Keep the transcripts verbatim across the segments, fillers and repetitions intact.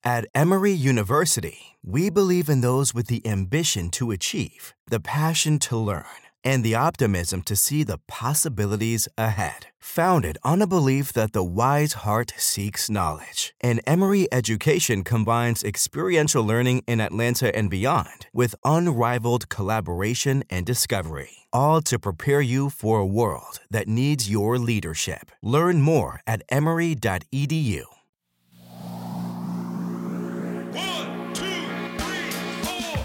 At Emory University, we believe in those with the ambition to achieve, the passion to learn, and the optimism to see the possibilities ahead. Founded on a belief that the wise heart seeks knowledge, and Emory education combines experiential learning in Atlanta and beyond with unrivaled collaboration and discovery, all to prepare you for a world that needs your leadership. Learn more at emory dot e d u. One, two, three, four.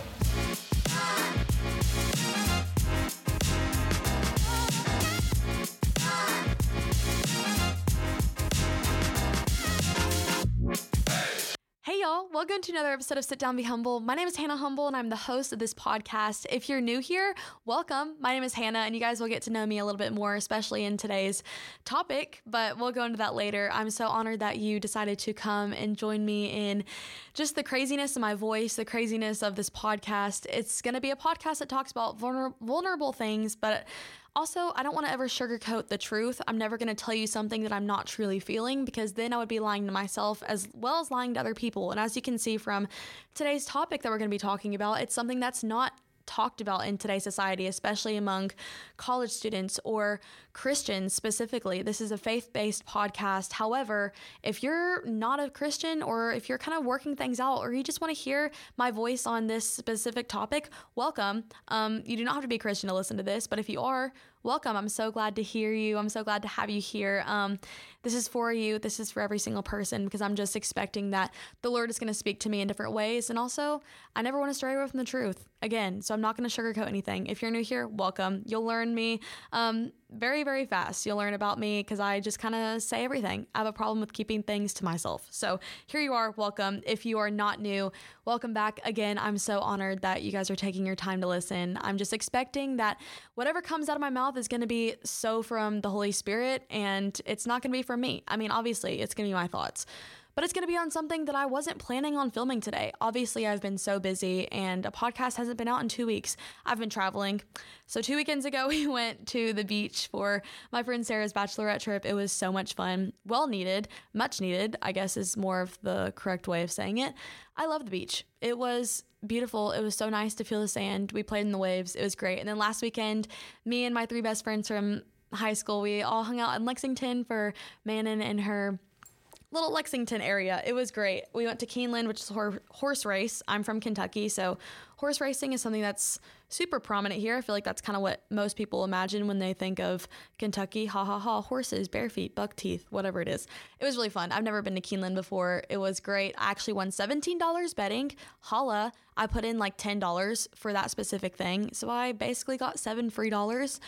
Hey y'all, welcome to another episode of Sit Down, Be Humble. My name is Hannah Humble and I'm the host of this podcast. If you're new here, welcome. My name is Hannah and you guys will get to know me a little bit more, especially in today's topic, but we'll go into that later. I'm so honored that you decided to come and join me in just the craziness of my voice, the craziness of this podcast. It's going to be a podcast that talks about vulner- vulnerable things, but also, I don't want to ever sugarcoat the truth. I'm never going to tell you something that I'm not truly feeling, because then I would be lying to myself as well as lying to other people. And as you can see from today's topic that we're going to be talking about, it's something that's not talked about in today's society, especially among college students or Christians specifically. This is a faith-based podcast. However, if you're not a Christian, or if you're kind of working things out, or you just want to hear my voice on this specific topic, welcome. Um, you do not have to be a Christian to listen to this, but if you are, welcome. I'm so glad to hear you. I'm so glad to have you here. Um, this is for you. This is for every single person, because I'm just expecting that the Lord is going to speak to me in different ways. And also, I never want to stray away from the truth again. So I'm not going to sugarcoat anything. If you're new here, welcome. You'll learn me um, very, very fast. You'll learn about me because I just kind of say everything. I have a problem with keeping things to myself. So here you are. Welcome. If you are not new, welcome back again. I'm so honored that you guys are taking your time to listen. I'm just expecting that whatever comes out of my mouth is going to be so from the Holy Spirit, and it's not going to be from me. I mean, obviously, it's going to be my thoughts, but it's going to be on something that I wasn't planning on filming today. Obviously, I've been so busy and a podcast hasn't been out in two weeks. I've been traveling. So two weekends ago, we went to the beach for my friend Sarah's bachelorette trip. It was so much fun. Well needed, much needed, I guess is more of the correct way of saying it. I love the beach. It was beautiful. It was so nice to feel the sand. We played in the waves. It was great. And then last weekend, me and my three best friends from high school, we all hung out in Lexington for Manon and her little Lexington area. It was great. We went to Keeneland, which is a horse race. I'm from Kentucky, so horse racing is something that's super prominent here. I feel like that's kind of what most people imagine when they think of Kentucky. Ha ha ha, horses, bare feet, buck teeth, whatever it is. It was really fun. I've never been to Keeneland before. It was great. I actually won seventeen dollars betting. Holla, I put in like ten dollars for that specific thing. So I basically got seven free dollars,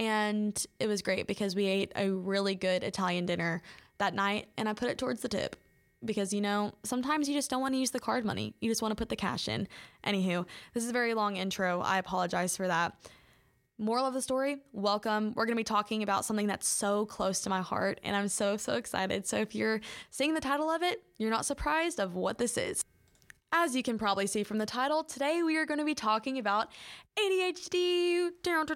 and it was great because we ate a really good Italian dinner that night, and I put it towards the tip because, you know, sometimes you just don't want to use the card money. You just want to put the cash in. Anywho, this is a very long intro. I apologize for that. Moral of the story, welcome. We're going to be talking about something that's so close to my heart, and I'm so, so excited. So if you're seeing the title of it, you're not surprised of what this is. As you can probably see from the title, today we are going to be talking about A D H D.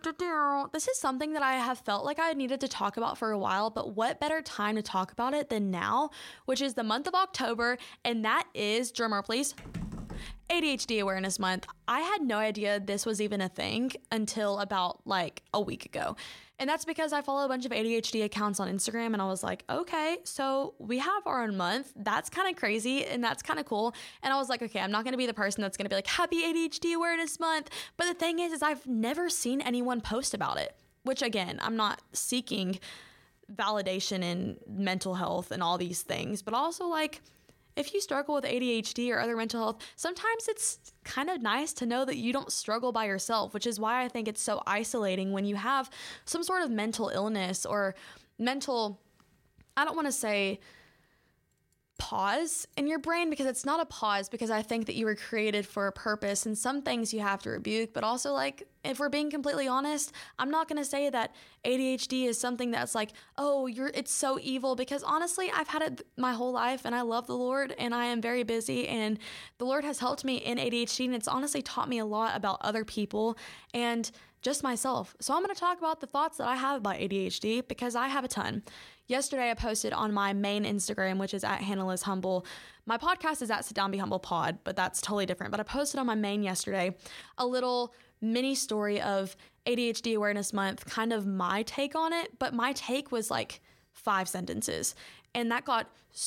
This is something that I have felt like I needed to talk about for a while, but what better time to talk about it than now, which is the month of October, and that is, drumroll please, A D H D Awareness Month. I had no idea this was even a thing until about like a week ago. And that's because I follow a bunch of A D H D accounts on Instagram, and I was like, okay, so we have our own month. That's kind of crazy, and that's kind of cool. And I was like, okay, I'm not going to be the person that's going to be like, happy A D H D Awareness Month. But the thing is, is I've never seen anyone post about it, which again, I'm not seeking validation in mental health and all these things, but also like, if you struggle with A D H D or other mental health, sometimes it's kind of nice to know that you don't struggle by yourself, which is why I think it's so isolating when you have some sort of mental illness or mental, I don't want to say pause in your brain, because it's not a pause, because I think that you were created for a purpose, and some things you have to rebuke, but also, like, if we're being completely honest, I'm not going to say that A D H D is something that's like, oh, you're it's so evil, because honestly, I've had it my whole life, and I love the Lord, and I am very busy, and the Lord has helped me in A D H D, and it's honestly taught me a lot about other people and just myself. So I'm going to talk about the thoughts that I have about A D H D, because I have a ton. yesterday I posted on my main Instagram, which is at Hannah Liz Humble. My podcast is at Sit Down Be Humble Pod, but that's totally different. But I posted on my main yesterday a little mini story of A D H D Awareness Month, kind of my take on it. But my take was like five sentences. And that got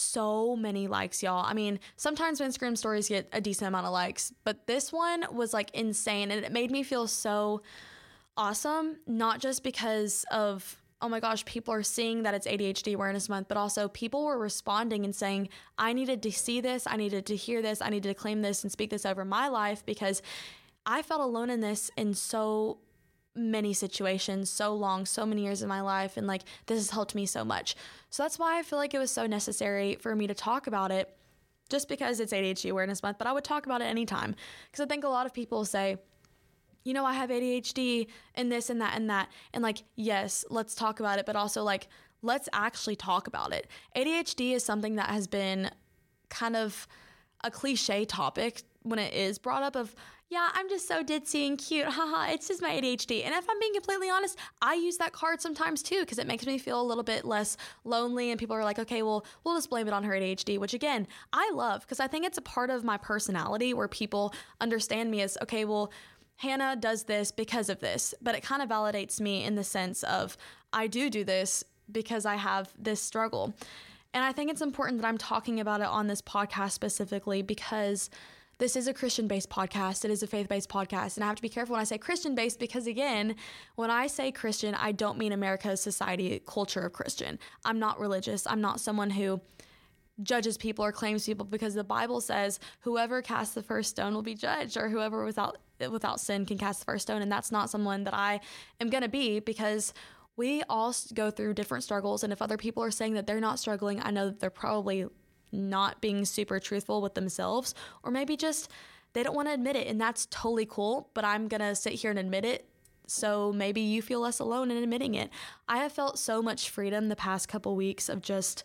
so many likes, y'all. I mean, sometimes Instagram stories get a decent amount of likes, but this one was like insane. And it made me feel so awesome, not just because of, oh my gosh, people are seeing that it's A D H D Awareness Month, but also people were responding and saying, I needed to see this, I needed to hear this, I needed to claim this and speak this over my life, because I felt alone in this in so many situations, so long, so many years of my life, and like this has helped me so much. So that's why I feel like it was so necessary for me to talk about it, just because it's A D H D Awareness Month, but I would talk about it anytime, because I think a lot of people say, you know, I have A D H D and this and that and that, and like, yes, let's talk about it, but also like, let's actually talk about it. A D H D is something that has been kind of a cliche topic when it is brought up of, yeah, I'm just so ditzy and cute, haha, it's just my A D H D. And if I'm being completely honest, I use that card sometimes too, because it makes me feel a little bit less lonely, and people are like, okay, well, we'll just blame it on her A D H D, which again, I love, because I think it's a part of my personality where people understand me as, okay, well, Hannah does this because of this, but it kind of validates me in the sense of I do do this because I have this struggle. And I think it's important that I'm talking about it on this podcast specifically, because this is a Christian-based podcast. It is a faith-based podcast. And I have to be careful when I say Christian-based, because again, when I say Christian, I don't mean America's society culture of Christian. I'm not religious. I'm not someone who judges people or claims people, because the Bible says whoever casts the first stone will be judged, or whoever without without sin can cast the first stone. And that's not someone that I am going to be, because we all go through different struggles. And if other people are saying that they're not struggling, I know that they're probably not being super truthful with themselves, or maybe just they don't want to admit it. And that's totally cool. But I'm going to sit here and admit it, so maybe you feel less alone in admitting it. I have felt so much freedom the past couple weeks of just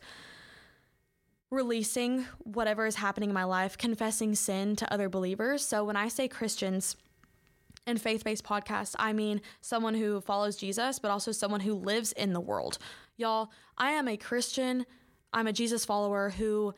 releasing whatever is happening in my life, confessing sin to other believers. So when I say Christians and faith-based podcasts, I mean someone who follows Jesus, but also someone who lives in the world. Y'all, I am a Christian. I'm a Jesus follower who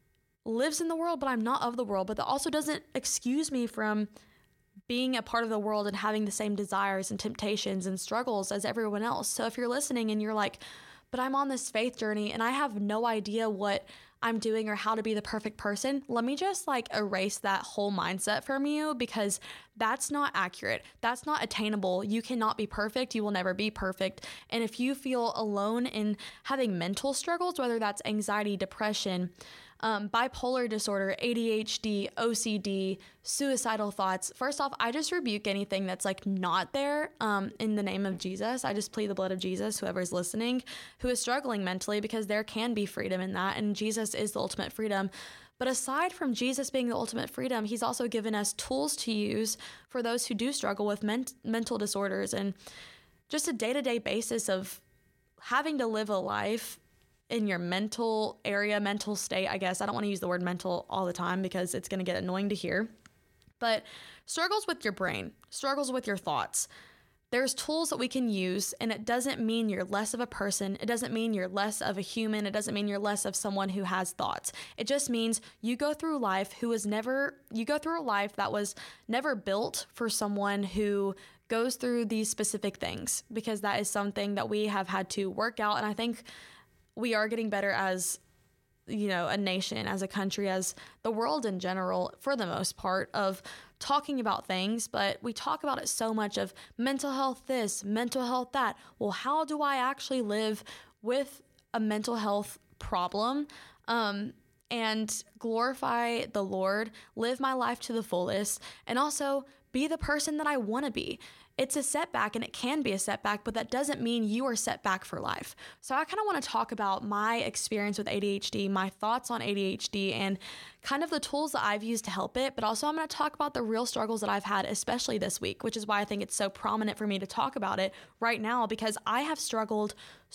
lives in the world, but I'm not of the world. But that also doesn't excuse me from being a part of the world and having the same desires and temptations and struggles as everyone else. So if you're listening and you're like, but I'm on this faith journey and I have no idea what I'm doing or how to be the perfect person, let me just like erase that whole mindset from you, because that's not accurate. That's not attainable. You cannot be perfect. You will never be perfect. And if you feel alone in having mental struggles, whether that's anxiety, depression, um, bipolar disorder, A D H D, O C D, suicidal thoughts, first off, I just rebuke anything that's like not there um, in the name of Jesus. I just plead the blood of Jesus, whoever's listening, who is struggling mentally, because there can be freedom in that. And Jesus is the ultimate freedom. But aside from Jesus being the ultimate freedom, he's also given us tools to use for those who do struggle with men- mental disorders and just a day-to-day basis of having to live a life in your mental area, mental state, I guess. I don't want to use the word mental all the time because it's going to get annoying to hear. But struggles with your brain, struggles with your thoughts. There's tools that we can use, and it doesn't mean you're less of a person. It doesn't mean you're less of a human. It doesn't mean you're less of someone who has thoughts. It just means you go through life who was never, you go through a life that was never built for someone who goes through these specific things, because that is something that we have had to work out. And I think we are getting better as, you know, a nation, as a country, as the world in general, for the most part, of talking about things. But we talk about it so much of mental health this, mental health that. Well, how do I actually live with a mental health problem um, and glorify the Lord, live my life to the fullest, and also be the person that I want to be? It's a setback, and it can be a setback, but that doesn't mean you are set back for life. So I kind of want to talk about my experience with A D H D, my thoughts on A D H D, and kind of the tools that I've used to help it. But also I'm going to talk about the real struggles that I've had, especially this week, which is why I think it's so prominent for me to talk about it right now, because I have struggled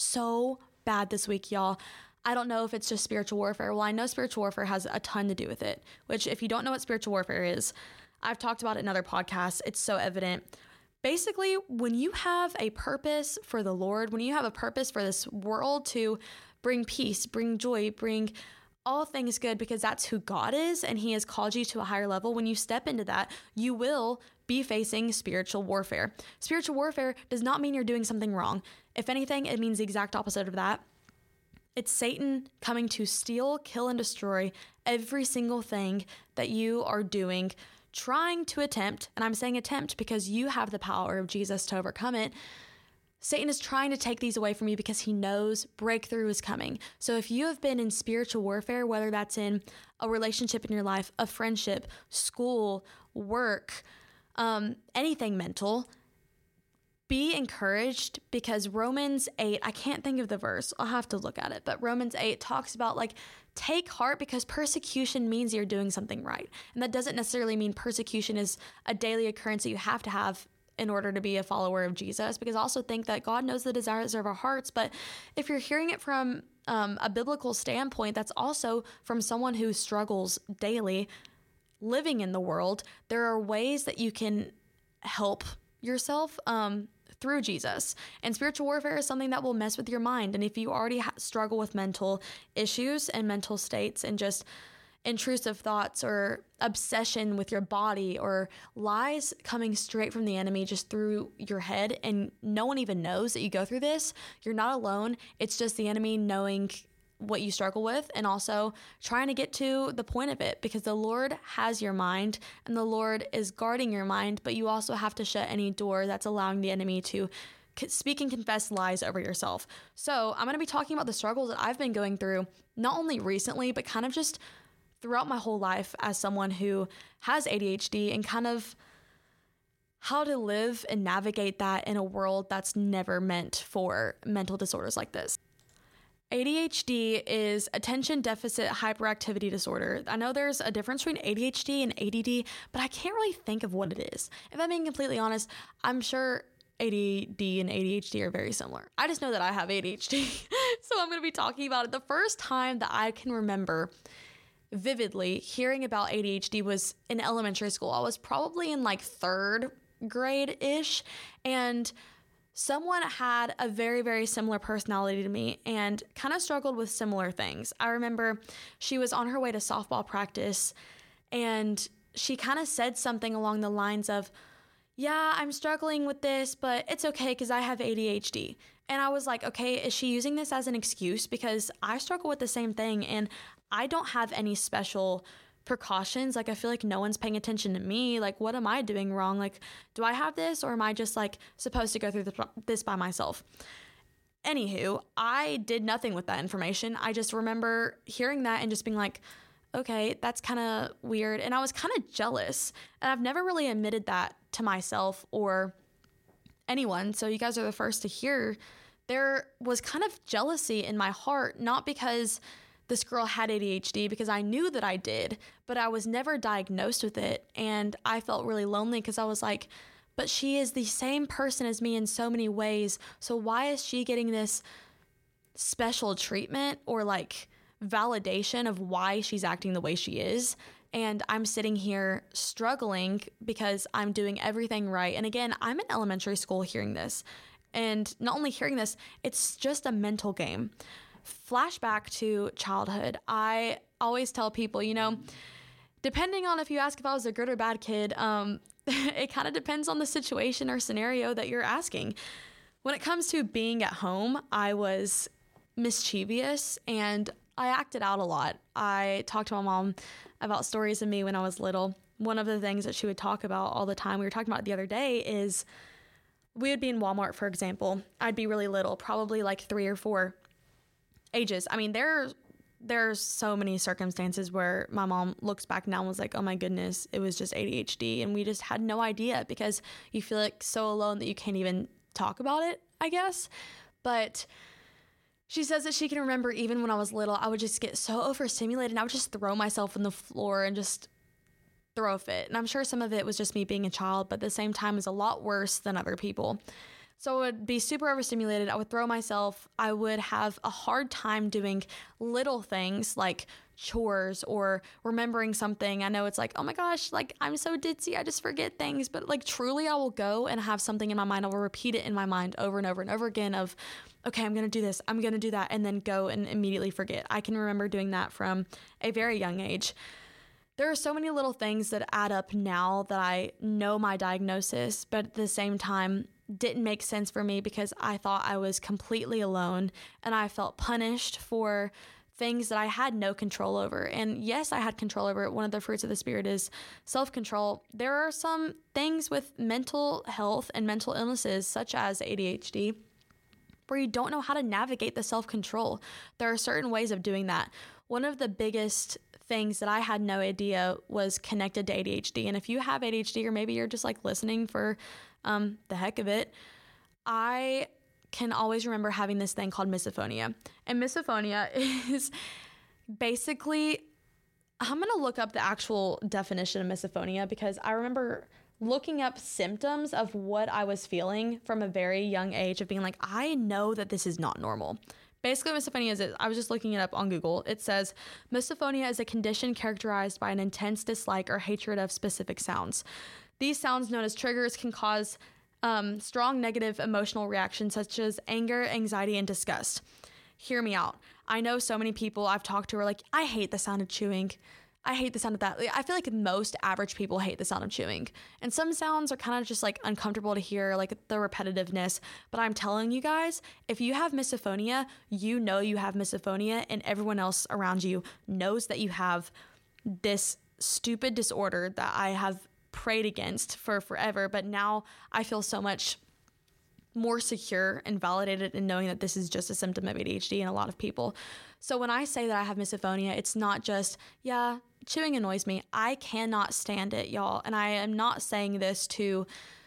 so bad this week, y'all. I don't know if it's just spiritual warfare. Well, I know spiritual warfare has a ton to do with it, which if you don't know what spiritual warfare is, I've talked about it in other podcasts. It's so evident. Basically, when you have a purpose for the Lord, when you have a purpose for this world to bring peace, bring joy, bring all things good, because that's who God is, and he has called you to a higher level. When you step into that, you will be facing spiritual warfare. Spiritual warfare does not mean you're doing something wrong. If anything, it means the exact opposite of that. It's Satan coming to steal, kill, and destroy every single thing that you are doing, trying to attempt, and I'm saying attempt because you have the power of Jesus to overcome it. Satan is trying to take these away from you because he knows breakthrough is coming. So if you have been in spiritual warfare, whether that's in a relationship in your life, a friendship, school, work, um, anything mental, be encouraged, because Romans eight, I can't think of the verse, I'll have to look at it, but Romans eight talks about like, take heart because persecution means you're doing something right. And that doesn't necessarily mean persecution is a daily occurrence that you have to have in order to be a follower of Jesus, because I also think that God knows the desires of our hearts. But if you're hearing it from um, a biblical standpoint, that's also from someone who struggles daily living in the world, there are ways that you can help yourself um, through Jesus. And spiritual warfare is something that will mess with your mind. And if you already ha- struggle with mental issues and mental states and just intrusive thoughts or obsession with your body or lies coming straight from the enemy just through your head, and no one even knows that you go through this, you're not alone. It's just the enemy knowing what you struggle with and also trying to get to the point of it, because the Lord has your mind and the Lord is guarding your mind, but you also have to shut any door that's allowing the enemy to speak and confess lies over yourself. So I'm going to be talking about the struggles that I've been going through, not only recently, but kind of just throughout my whole life as someone who has A D H D, and kind of how to live and navigate that in a world that's never meant for mental disorders like this. A D H D is attention deficit hyperactivity disorder. I know there's a difference between A D H D and A D D, but I can't really think of what it is. If I'm being completely honest, I'm sure A D D and A D H D are very similar. I just know that I have A D H D, so I'm going to be talking about it. The first time that I can remember vividly hearing about A D H D was in elementary school. I was probably in like third grade-ish, and someone had a very, very similar personality to me and kind of struggled with similar things. I remember she was on her way to softball practice, and she kind of said something along the lines of, yeah, I'm struggling with this, but it's okay because I have A D H D. And I was like, okay, is she using this as an excuse? Because I struggle with the same thing, and I don't have any special precautions. Like, I feel like no one's paying attention to me. Like, what am I doing wrong? Like, do I have this, or am I just like supposed to go through this by myself? Anywho, I did nothing with that information. I just remember hearing that and just being like, okay, that's kind of weird. And I was kind of jealous, and I've never really admitted that to myself or anyone. So you guys are the first to hear. There was kind of jealousy in my heart, not because this girl had A D H D, because I knew that I did, but I was never diagnosed with it. And I felt really lonely because I was like, but she is the same person as me in so many ways. So why is she getting this special treatment or like validation of why she's acting the way she is? And I'm sitting here struggling because I'm doing everything right. And again, I'm in elementary school hearing this. And not only hearing this, it's just a mental game. Flashback to childhood. I always tell people, you know, depending on if you ask if I was a good or bad kid, um, it kind of depends on the situation or scenario that you're asking. When it comes to being at home, I was mischievous and I acted out a lot. I talked to my mom about stories of me when I was little. One of the things that she would talk about all the time, we were talking about it the other day, is we would be in Walmart, for example. I'd be really little, probably like three or four ages. I mean, there, there's so many circumstances where my mom looks back now and was like, oh my goodness, it was just A D H D. And we just had no idea, because you feel like so alone that you can't even talk about it, I guess. But she says that she can remember even when I was little, I would just get so overstimulated and I would just throw myself on the floor and just throw a fit. And I'm sure some of it was just me being a child, but at the same time, it was a lot worse than other people. So I would be super overstimulated. I would throw myself. I would have a hard time doing little things like chores or remembering something. I know it's like, oh my gosh, like I'm so ditzy, I just forget things. But like truly I will go and have something in my mind. I will repeat it in my mind over and over and over again of, okay, I'm going to do this, I'm going to do that, and then go and immediately forget. I can remember doing that from a very young age. There are so many little things that add up now that I know my diagnosis, but at the same time, didn't make sense for me because I thought I was completely alone and I felt punished for things that I had no control over. And yes, I had control over it. One of the fruits of the Spirit is self-control. There are some things with mental health and mental illnesses, such as A D H D, where you don't know how to navigate the self-control. There are certain ways of doing that. One of the biggest things that I had no idea was connected to A D H D. And if you have A D H D, or maybe you're just like listening for um, the heck of it, I can always remember having this thing called misophonia. And misophonia is basically, I'm going to look up the actual definition of misophonia because I remember looking up symptoms of what I was feeling from a very young age of being like, I know that this is not normal. Basically, misophonia is, I was just looking it up on Google. It says, misophonia is a condition characterized by an intense dislike or hatred of specific sounds. These sounds, known as triggers, can cause um, strong negative emotional reactions such as anger, anxiety, and disgust. Hear me out. I know so many people I've talked to are like, I hate the sound of chewing. I hate the sound of that. I feel like most average people hate the sound of chewing. And some sounds are kind of just like uncomfortable to hear, like the repetitiveness. But I'm telling you guys, if you have misophonia, you know you have misophonia, and everyone else around you knows that you have this stupid disorder that I have prayed against for forever. But now I feel so much more secure and validated in knowing that this is just a symptom of A D H D in a lot of people. So when I say that I have misophonia, it's not just, yeah, chewing annoys me. I cannot stand it, y'all. And I am not saying this to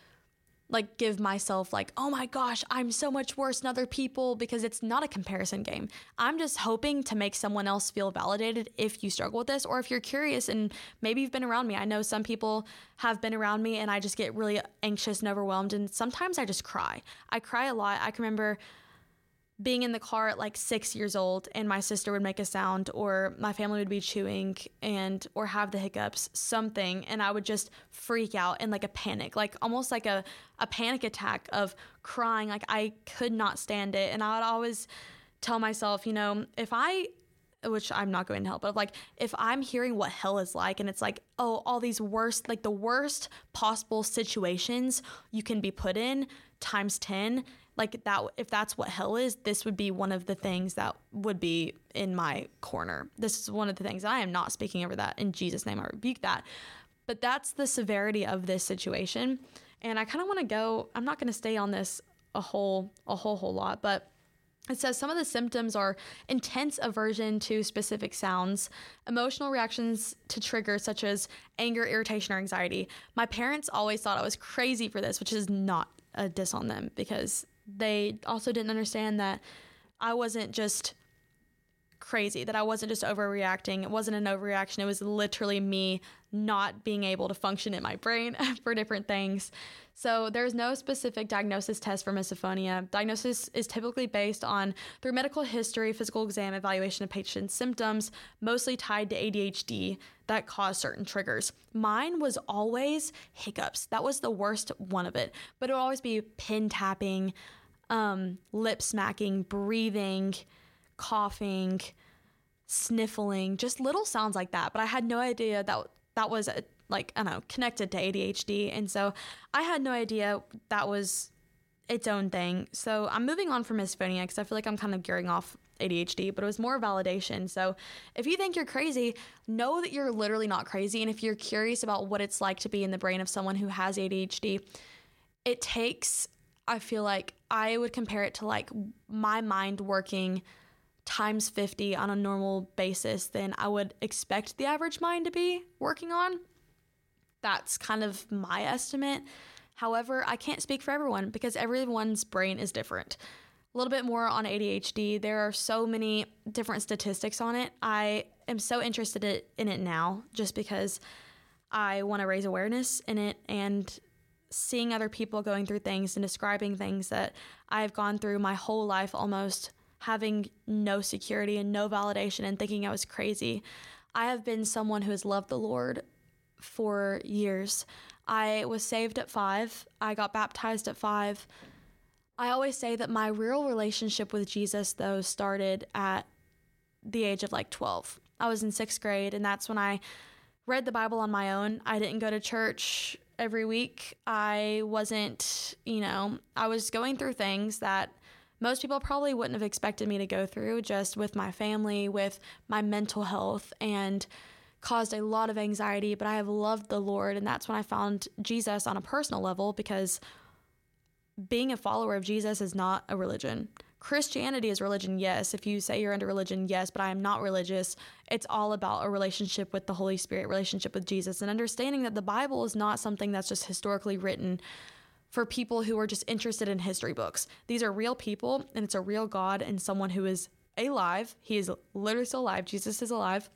like give myself like, oh my gosh, I'm so much worse than other people, because it's not a comparison game. I'm just hoping to make someone else feel validated if you struggle with this, or if you're curious and maybe you've been around me. I know some people have been around me and I just get really anxious and overwhelmed, and sometimes I just cry. I cry a lot. I can remember being in the car at like six years old and my sister would make a sound, or my family would be chewing and or have the hiccups, something, and I would just freak out in like a panic, like almost like a, a panic attack of crying. Like I could not stand it. And I would always tell myself, you know, if I, which I'm not going to help, but like if I'm hearing what hell is like, and it's like, oh, all these worst, like the worst possible situations you can be put in times ten, like that, if that's what hell is, this would be one of the things that would be in my corner. This is one of the things. I am not speaking over that. In Jesus' name, I rebuke that. But that's the severity of this situation. And I kind of want to go, I'm not going to stay on this a whole, a whole, whole lot, but it says some of the symptoms are intense aversion to specific sounds, emotional reactions to triggers such as anger, irritation, or anxiety. My parents always thought I was crazy for this, which is not a diss on them, because they also didn't understand that I wasn't just crazy, that I wasn't just overreacting. It wasn't an overreaction. It was literally me not being able to function in my brain for different things. So there's no specific diagnosis test for misophonia. Diagnosis is typically based on through medical history, physical exam, evaluation of patient's symptoms, mostly tied to A D H D that cause certain triggers. Mine was always hiccups. That was the worst one of it. But it would always be pin tapping, um, lip smacking, breathing, coughing, sniffling, just little sounds like that. But I had no idea that that was a, like, I don't know, connected to A D H D. And so I had no idea that was its own thing. So I'm moving on from misophonia because I feel like I'm kind of gearing off A D H D, but it was more validation. So if you think you're crazy, know that you're literally not crazy. And if you're curious about what it's like to be in the brain of someone who has A D H D, it takes, I feel like I would compare it to like my mind working times fifty on a normal basis than I would expect the average mind to be working on. That's kind of my estimate. However, I can't speak for everyone because everyone's brain is different. A little bit more on A D H D. There are so many different statistics on it. I am so interested in it now just because I want to raise awareness in it and seeing other people going through things and describing things that I've gone through my whole life almost, having no security and no validation and thinking I was crazy. I have been someone who has loved the Lord for years. I was saved at five. I got baptized at five. I always say that my real relationship with Jesus, though, started at the age of like twelve. I was in sixth grade, and that's when I read the Bible on my own. I didn't go to church every week. I wasn't, you know, I was going through things that most people probably wouldn't have expected me to go through, just with my family, with my mental health, and caused a lot of anxiety. But I have loved the Lord, and that's when I found Jesus on a personal level, because being a follower of Jesus is not a religion. Christianity is religion, yes. If you say you're into religion, yes, but I am not religious. It's all about a relationship with the Holy Spirit, relationship with Jesus, and understanding that the Bible is not something that's just historically written for people who are just interested in history books. These are real people, and it's a real God and someone who is alive. He is literally still alive. Jesus is alive.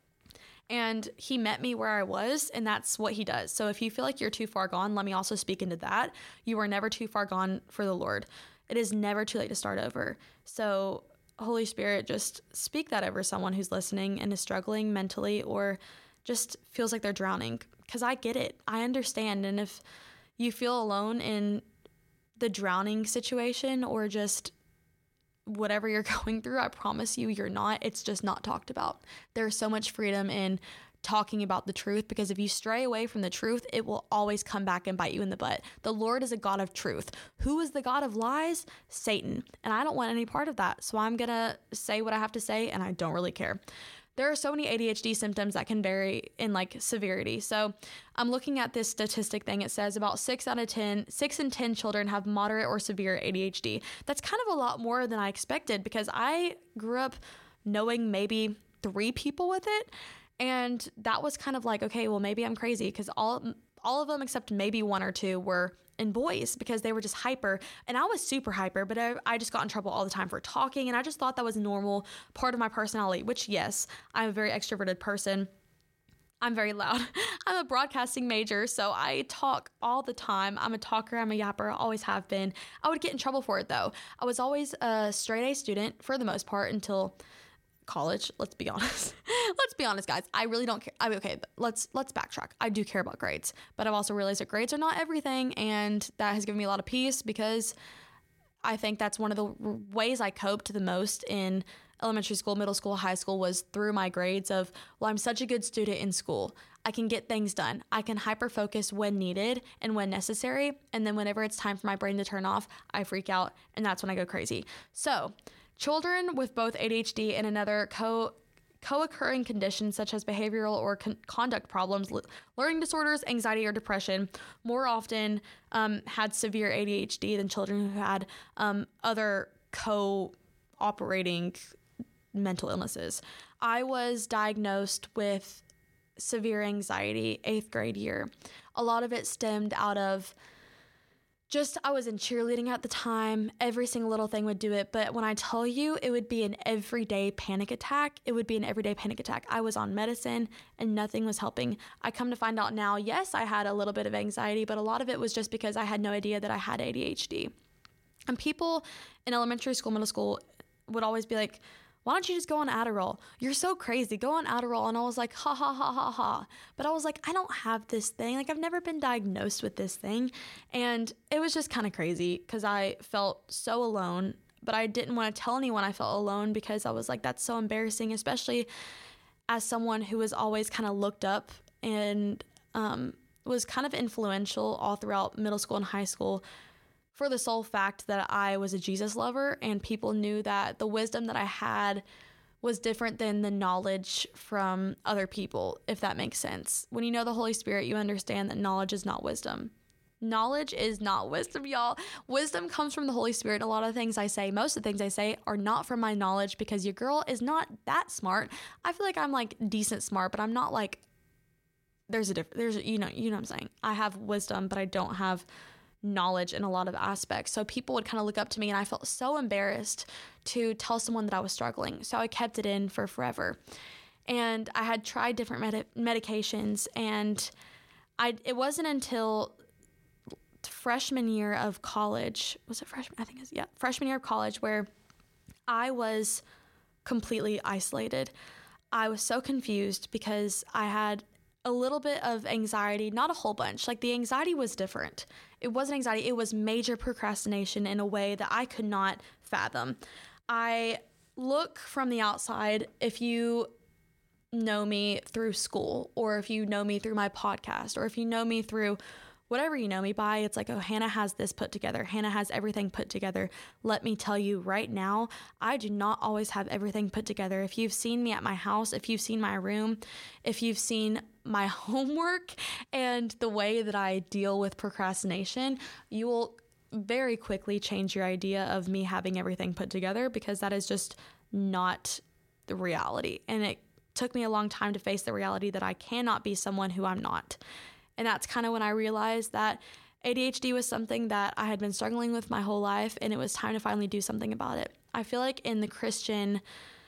And he met me where I was, and that's what he does. So if you feel like you're too far gone, let me also speak into that. You are never too far gone for the Lord. It is never too late to start over. So Holy Spirit, just speak that over someone who's listening and is struggling mentally or just feels like they're drowning, because I get it. I understand. And if you feel alone in the drowning situation or just whatever you're going through, I promise you, you're not. It's just not talked about. There's so much freedom in talking about the truth, because if you stray away from the truth, it will always come back and bite you in the butt. The Lord is a God of truth. Who is the God of lies? Satan. And I don't want any part of that. So I'm going to say what I have to say, and I don't really care. There are so many A D H D symptoms that can vary in like severity. So I'm looking at this statistic thing. It says about six out of ten, six in ten children have moderate or severe A D H D. That's kind of a lot more than I expected, because I grew up knowing maybe three people with it. And that was kind of like, okay, well, maybe I'm crazy, because all all of them except maybe one or two were in boys, because they were just hyper. And I was super hyper, but I, I just got in trouble all the time for talking. And I just thought that was a normal part of my personality, which, yes, I'm a very extroverted person. I'm very loud. I'm a broadcasting major, so I talk all the time. I'm a talker. I'm a yapper. Always have been. I would get in trouble for it, though. I was always a straight A student for the most part until college. Let's be honest. Let's be honest, guys. I really don't care. I mean, okay, let's let's backtrack. I do care about grades, but I've also realized that grades are not everything, and that has given me a lot of peace, because I think that's one of the ways I coped the most in elementary school, middle school, high school, was through my grades of, well, I'm such a good student in school. I can get things done. I can hyper focus when needed and when necessary. And then whenever it's time for my brain to turn off, I freak out, and that's when I go crazy. So children with both A D H D and another co co-occurring conditions such as behavioral or con- conduct problems, l- learning disorders, anxiety, or depression more often um, had severe A D H D than children who had um, other co-operating mental illnesses. I was diagnosed with severe anxiety eighth grade year. A lot of it stemmed out of Just, I was in cheerleading at the time. Every single little thing would do it. But when I tell you it would be an everyday panic attack, it would be an everyday panic attack. I was on medicine and nothing was helping. I come to find out now, yes, I had a little bit of anxiety, but a lot of it was just because I had no idea that I had A D H D. And people in elementary school, middle school would always be like, why don't you just go on Adderall? You're so crazy. Go on Adderall. And I was like, ha, ha, ha, ha, ha. But I was like, I don't have this thing. Like, I've never been diagnosed with this thing. And it was just kind of crazy, because I felt so alone. But I didn't want to tell anyone I felt alone, because I was like, that's so embarrassing, especially as someone who was always kind of looked up and um, was kind of influential all throughout middle school and high school, for the sole fact that I was a Jesus lover, and people knew that the wisdom that I had was different than the knowledge from other people, if that makes sense. When you know the Holy Spirit, you understand that knowledge is not wisdom. Knowledge is not wisdom, y'all. Wisdom comes from the Holy Spirit. A lot of the things I say, most of the things I say, are not from my knowledge, because your girl is not that smart. I feel like I'm like decent smart, but I'm not like, there's a difference. There's, you know, you know what I'm saying? I have wisdom, but I don't have knowledge in a lot of aspects. So people would kind of look up to me, and I felt so embarrassed to tell someone that I was struggling. So I kept it in for forever. And I had tried different med- medications, and I it wasn't until freshman year of college. Was it freshman? I think it's, yeah, freshman year of college, where I was completely isolated. I was so confused because I had a little bit of anxiety, not a whole bunch. Like, the anxiety was different. It wasn't anxiety. It was major procrastination in a way that I could not fathom. I look from the outside, if you know me through school, or if you know me through my podcast, or if you know me through whatever you know me by, it's like, oh, Hannah has this put together. Hannah has everything put together. Let me tell you right now, I do not always have everything put together. If you've seen me at my house, if you've seen my room, if you've seen my homework and the way that I deal with procrastination, you will very quickly change your idea of me having everything put together, because that is just not the reality. And it took me a long time to face the reality that I cannot be someone who I'm not. And that's kind of when I realized that A D H D was something that I had been struggling with my whole life, and it was time to finally do something about it. I feel like in the Christian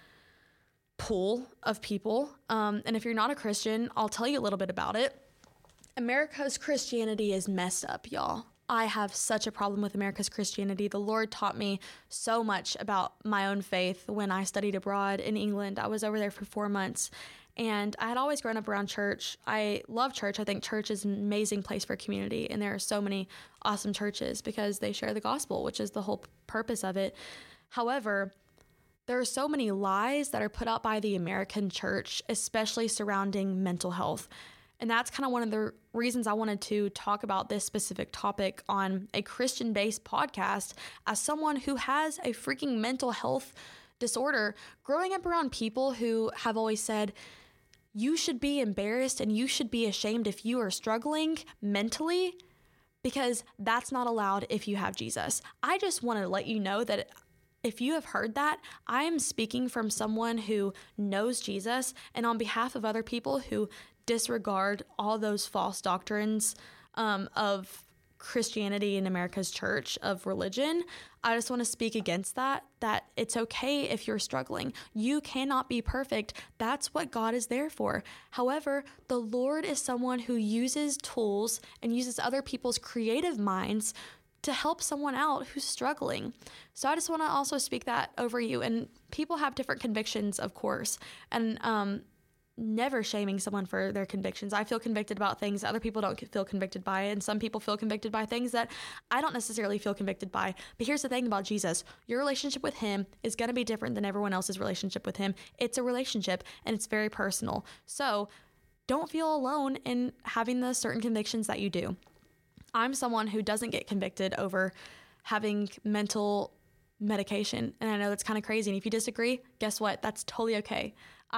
pool of people, um, and if you're not a Christian, I'll tell you a little bit about it. America's Christianity is messed up, y'all. I have such a problem with America's Christianity. The Lord taught me so much about my own faith when I studied abroad in England. I was over there for four months. And I had always grown up around church. I love church. I think church is an amazing place for community. And there are so many awesome churches because they share the gospel, which is the whole purpose of it. However, there are so many lies that are put out by the American church, especially surrounding mental health. And that's kind of one of the reasons I wanted to talk about this specific topic on a Christian-based podcast, as someone who has a freaking mental health disorder, growing up around people who have always said, you should be embarrassed and you should be ashamed if you are struggling mentally, because that's not allowed if you have Jesus. I just want to let you know that if you have heard that, I am speaking from someone who knows Jesus, and on behalf of other people who disregard all those false doctrines um, of Christianity in America's church, of religion. I just want to speak against that, that it's okay if you're struggling. You cannot be perfect. That's what God is there for. However, the Lord is someone who uses tools and uses other people's creative minds to help someone out who's struggling. So I just want to also speak that over you. And people have different convictions, of course, and um, never shaming someone for their convictions. I feel convicted about things that other people don't feel convicted by, and some people feel convicted by things that I don't necessarily feel convicted by. But here's the thing about Jesus. Your relationship with him is going to be different than everyone else's relationship with him. It's a relationship, and it's very personal. So don't feel alone in having the certain convictions that you do. I'm someone who doesn't get convicted over having mental medication, and I know that's kind of crazy. And if you disagree, guess what? That's totally okay.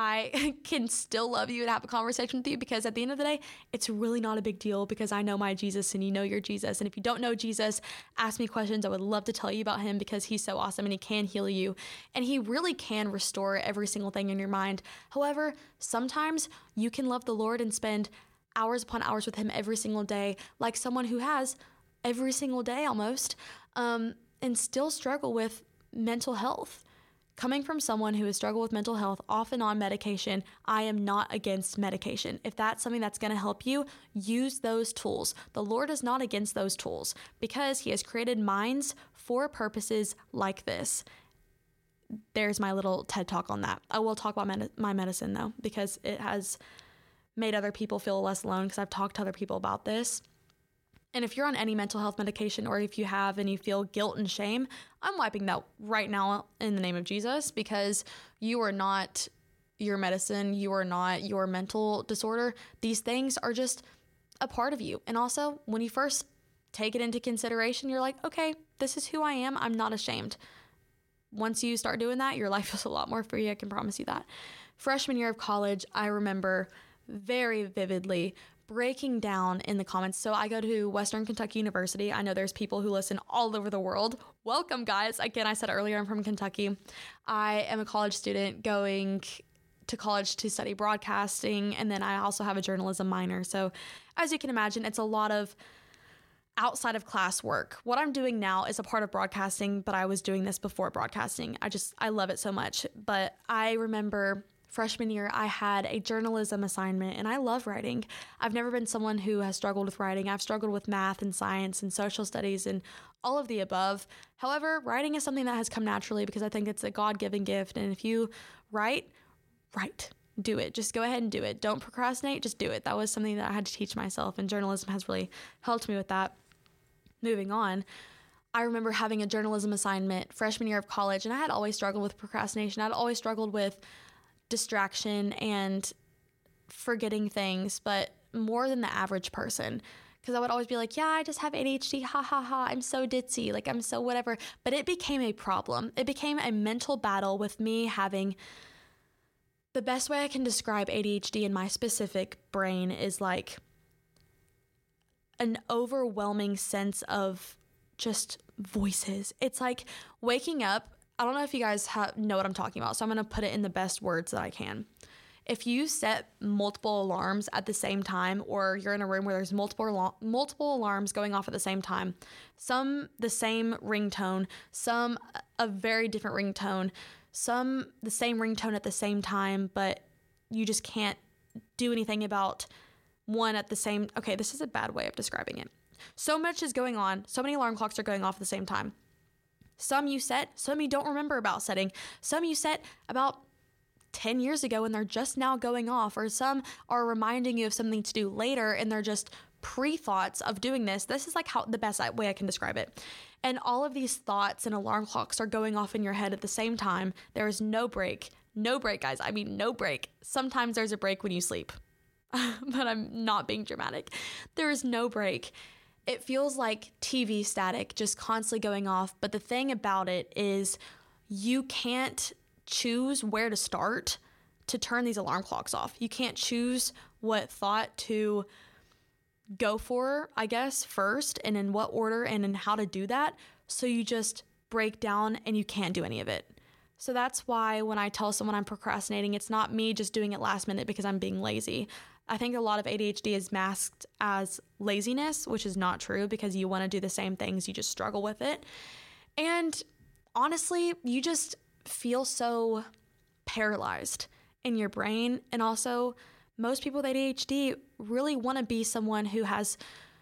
I can still love you and have a conversation with you, because at the end of the day, it's really not a big deal, because I know my Jesus and you know your Jesus. And if you don't know Jesus, ask me questions. I would love to tell you about him, because he's so awesome and he can heal you, and he really can restore every single thing in your mind. However, sometimes you can love the Lord and spend hours upon hours with him every single day, like someone who has every single day almost, um, and still struggle with mental health. Coming from someone who has struggled with mental health, often on medication, I am not against medication. If that's something that's going to help you, use those tools. The Lord is not against those tools, because he has created minds for purposes like this. There's my little TED Talk on that. I will talk about med- my medicine, though, because it has made other people feel less alone, because I've talked to other people about this. And if you're on any mental health medication, or if you have and you feel guilt and shame, I'm wiping that right now in the name of Jesus, because you are not your medicine. You are not your mental disorder. These things are just a part of you. And also, when you first take it into consideration, you're like, okay, this is who I am. I'm not ashamed. Once you start doing that, your life is a lot more free. I can promise you that. Freshman year of college, I remember very vividly breaking down in the comments. So I go to Western Kentucky University. I know there's people who listen all over the world. Welcome, guys. Again, I said earlier, I'm from Kentucky. I am a college student going to college to study broadcasting, and then I also have a journalism minor. So as you can imagine, it's a lot of outside of class work. What I'm doing now is a part of broadcasting, but I was doing this before broadcasting. I just, I love it so much. But I remember freshman year, I had a journalism assignment, and I love writing. I've never been someone who has struggled with writing. I've struggled with math and science and social studies and all of the above. However, writing is something that has come naturally because I think it's a God-given gift. And if you write, write, do it. Just go ahead and do it. Don't procrastinate, just do it. That was something that I had to teach myself, and journalism has really helped me with that. Moving on, I remember having a journalism assignment freshman year of college, and I had always struggled with procrastination. I'd always struggled with distraction and forgetting things, but more than the average person. Because I would always be like, yeah, I just have A D H D, ha ha ha, I'm so ditzy, like I'm so whatever. But it became a problem. It became a mental battle with me having, the best way I can describe A D H D in my specific brain is like an overwhelming sense of just voices. It's like waking up. I don't know if you guys have, know what I'm talking about, so I'm going to put it in the best words that I can. If you set multiple alarms at the same time, or you're in a room where there's multiple multiple alarms going off at the same time, some the same ringtone, some a very different ringtone, some the same ringtone at the same time, but you just can't do anything about one at the same. Okay, this is a bad way of describing it. So much is going on. So many alarm clocks are going off at the same time. Some you set, some you don't remember about setting. Some you set about ten years ago and they're just now going off, or some are reminding you of something to do later and they're just pre-thoughts of doing this. This is like how the best way I can describe it. And all of these thoughts and alarm clocks are going off in your head at the same time. There is no break. No break, guys. I mean, no break. Sometimes there's a break when you sleep, but I'm not being dramatic. There is no break. It feels like T V static, just constantly going off. But the thing about it is you can't choose where to start to turn these alarm clocks off. You can't choose what thought to go for, I guess, first, and in what order and in how to do that. So you just break down and you can't do any of it. So that's why when I tell someone I'm procrastinating, it's not me just doing it last minute because I'm being lazy. I think a lot of A D H D is masked as laziness, which is not true because you want to do the same things, you just struggle with it. And honestly, you just feel so paralyzed in your brain. And also, most people with A D H D really want to be someone who has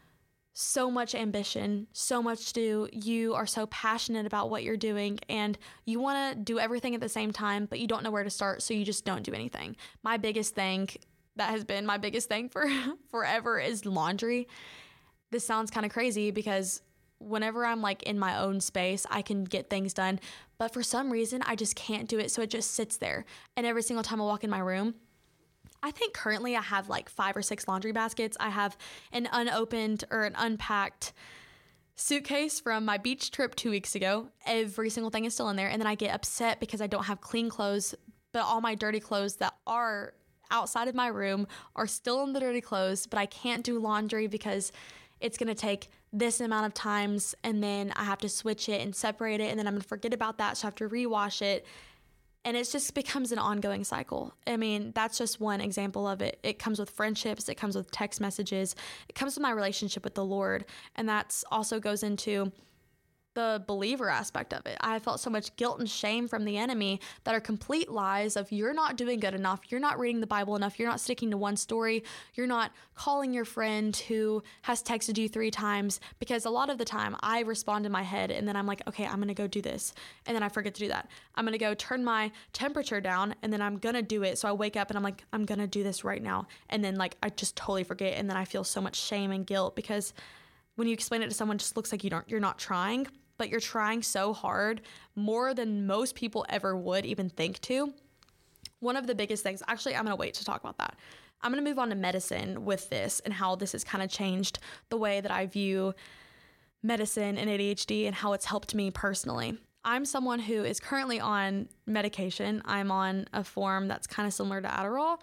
so much ambition, so much to do. You are so passionate about what you're doing and you want to do everything at the same time, but you don't know where to start, so you just don't do anything. My biggest thing that has been my biggest thing for forever is laundry. This sounds kind of crazy because whenever I'm like in my own space, I can get things done. But for some reason, I just can't do it. So it just sits there. And every single time I walk in my room, I think currently I have like five or six laundry baskets. I have an unopened or an unpacked suitcase from my beach trip two weeks ago. Every single thing is still in there. And then I get upset because I don't have clean clothes, but all my dirty clothes that are outside of my room are still in the dirty clothes, but I can't do laundry because it's going to take this amount of times and then I have to switch it and separate it and then I'm going to forget about that, so I have to rewash it. And it just becomes an ongoing cycle. I mean, that's just one example of it. It comes with friendships. It comes with text messages. It comes with my relationship with the Lord. And that's also goes into the believer aspect of it. I felt so much guilt and shame from the enemy that are complete lies of you're not doing good enough. You're not reading the Bible enough. You're not sticking to one story. You're not calling your friend who has texted you three times, because a lot of the time I respond in my head and then I'm like, okay, I'm going to go do this. And then I forget to do that. I'm going to go turn my temperature down and then I'm going to do it. So I wake up and I'm like, I'm going to do this right now. And then like, I just totally forget. And then I feel so much shame and guilt because when you explain it to someone, it just looks like you don't, you're not trying. But you're trying so hard, more than most people ever would even think to. One of the biggest things, actually, I'm going to wait to talk about that. I'm going to move on to medicine with this and how this has kind of changed the way that I view medicine and A D H D and how it's helped me personally. I'm someone who is currently on medication. I'm on a form that's kind of similar to Adderall.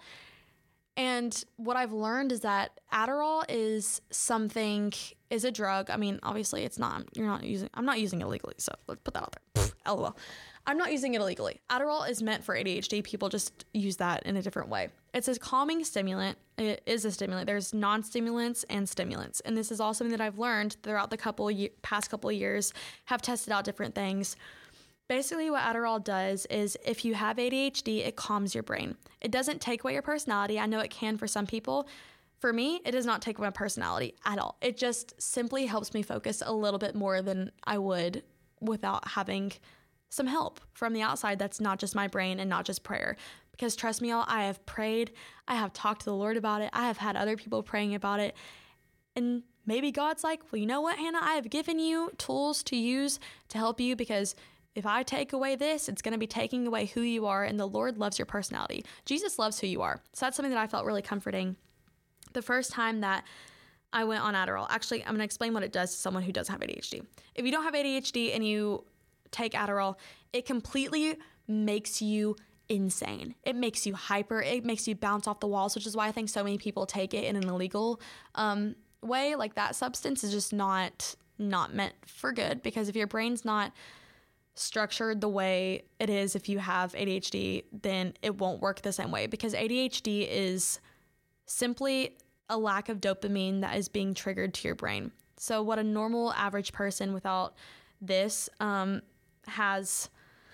And what I've learned is that Adderall is something, is a drug. I mean, obviously it's not, you're not using, I'm not using it illegally. So let's put that out there. Pfft, LOL. I'm not using it illegally. Adderall is meant for A D H D. People just use that in a different way. It's a calming stimulant. It is a stimulant. There's non-stimulants and stimulants. And this is all something that I've learned throughout the couple ye- past couple of years, have tested out different things. Basically, what Adderall does is if you have A D H D, it calms your brain. It doesn't take away your personality. I know it can for some people. For me, it does not take away my personality at all. It just simply helps me focus a little bit more than I would without having some help from the outside that's not just my brain and not just prayer. Because trust me, y'all, I have prayed. I have talked to the Lord about it. I have had other people praying about it. And maybe God's like, well, you know what, Hannah? I have given you tools to use to help you, because if I take away this, it's going to be taking away who you are, and the Lord loves your personality. Jesus loves who you are. So that's something that I felt really comforting. The first time that I went on Adderall, actually, I'm going to explain what it does to someone who doesn't have A D H D. If you don't have A D H D and you take Adderall, it completely makes you insane. It makes you hyper. It makes you bounce off the walls, which is why I think so many people take it in an illegal um, way. Like, that substance is just not not meant for good, because if your brain's not structured the way it is if you have A D H D, then it won't work the same way, because A D H D is simply a lack of dopamine that is being triggered to your brain. So what a normal average person without this um, has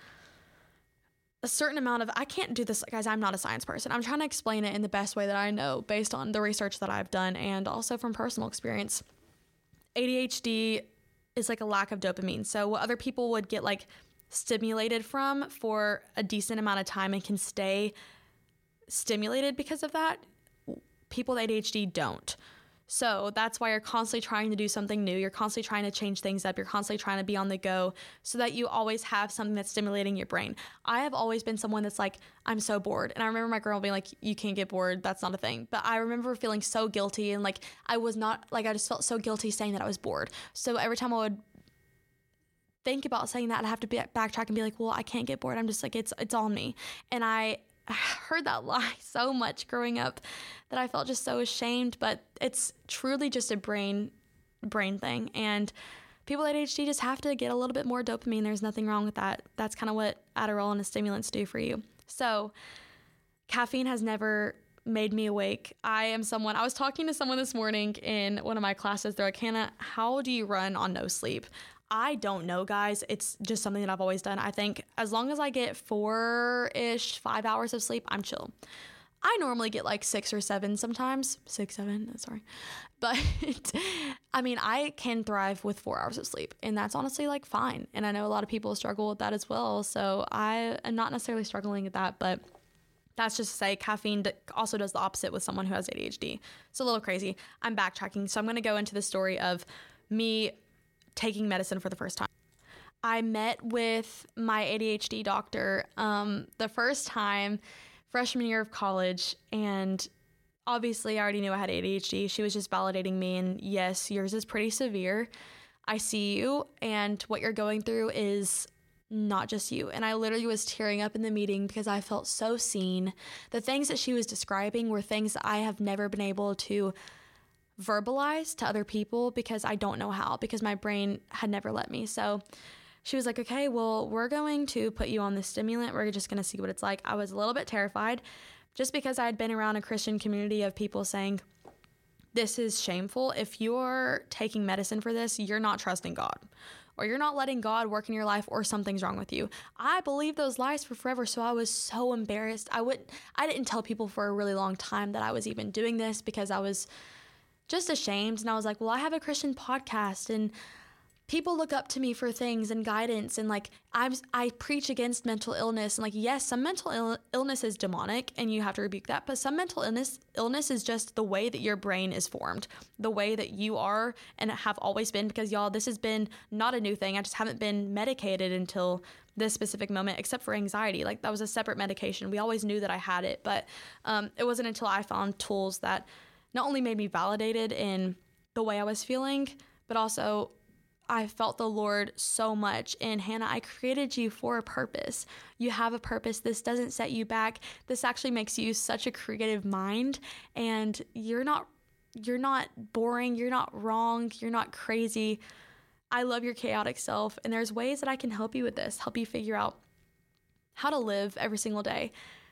a certain amount of, I can't do this, guys, I'm not a science person. I'm trying to explain it in the best way that I know based on the research that I've done and also from personal experience. A D H D is like a lack of dopamine. So what other people would get like stimulated from for a decent amount of time and can stay stimulated because of that, people with A D H D don't. So that's why you're constantly trying to do something new. You're constantly trying to change things up. You're constantly trying to be on the go so that you always have something that's stimulating your brain. I have always been someone that's like, I'm so bored. And I remember my girl being like, you can't get bored. That's not a thing. But I remember feeling so guilty, and like, I was not, like, I just felt so guilty saying that I was bored. So every time I would think about saying that, I'd have to be backtrack and be like, well, I can't get bored. I'm just like, it's, it's on me. And I I heard that lie so much growing up that I felt just so ashamed, but it's truly just a brain brain thing. And people with A D H D just have to get a little bit more dopamine. There's nothing wrong with that. That's kind of what Adderall and the stimulants do for you. So caffeine has never made me awake. I am someone, I was talking to someone this morning in one of my classes. They're like, Hannah, how do you run on no sleep? I don't know, guys. It's just something that I've always done. I think as long as I get four-ish, five hours of sleep, I'm chill. I normally get like six or seven sometimes. Six, seven, sorry. But I mean, I can thrive with four hours of sleep, and that's honestly like fine. And I know a lot of people struggle with that as well. So I am not necessarily struggling with that, but that's just to say caffeine also does the opposite with someone who has A D H D. It's a little crazy. I'm backtracking. So I'm going to go into the story of me taking medicine for the first time. I met with my A D H D doctor um, the first time, freshman year of college, and obviously I already knew I had A D H D. She was just validating me, and yes, yours is pretty severe. I see you, and what you're going through is not just you. And I literally was tearing up in the meeting because I felt so seen. The things that she was describing were things that I have never been able to verbalize to other people because I don't know how, because my brain had never let me. So she was like, okay, well, we're going to put you on this stimulant. We're just going to see what it's like. I was a little bit terrified just because I had been around a Christian community of people saying, this is shameful. If you're taking medicine for this, you're not trusting God, or you're not letting God work in your life, or something's wrong with you. I believed those lies for forever. So I was so embarrassed. I wouldn't, I didn't tell people for a really long time that I was even doing this because I was just ashamed. And I was like, well, I have a Christian podcast and people look up to me for things and guidance. And like, I'm, I preach against mental illness. And like, yes, some mental Ill- illness is demonic and you have to rebuke that. But some mental illness, illness is just the way that your brain is formed, the way that you are and have always been, because y'all, this has been not a new thing. I just haven't been medicated until this specific moment, except for anxiety. Like, that was a separate medication. We always knew that I had it, but um, it wasn't until I found tools that not only made me validated in the way I was feeling, but also I felt the Lord so much. And Hannah, I created you for a purpose. You have a purpose. This doesn't set you back. This actually makes you such a creative mind, and you're not, you're not boring. You're not wrong. You're not crazy. I love your chaotic self. And there's ways that I can help you with this, help you figure out how to live every single day.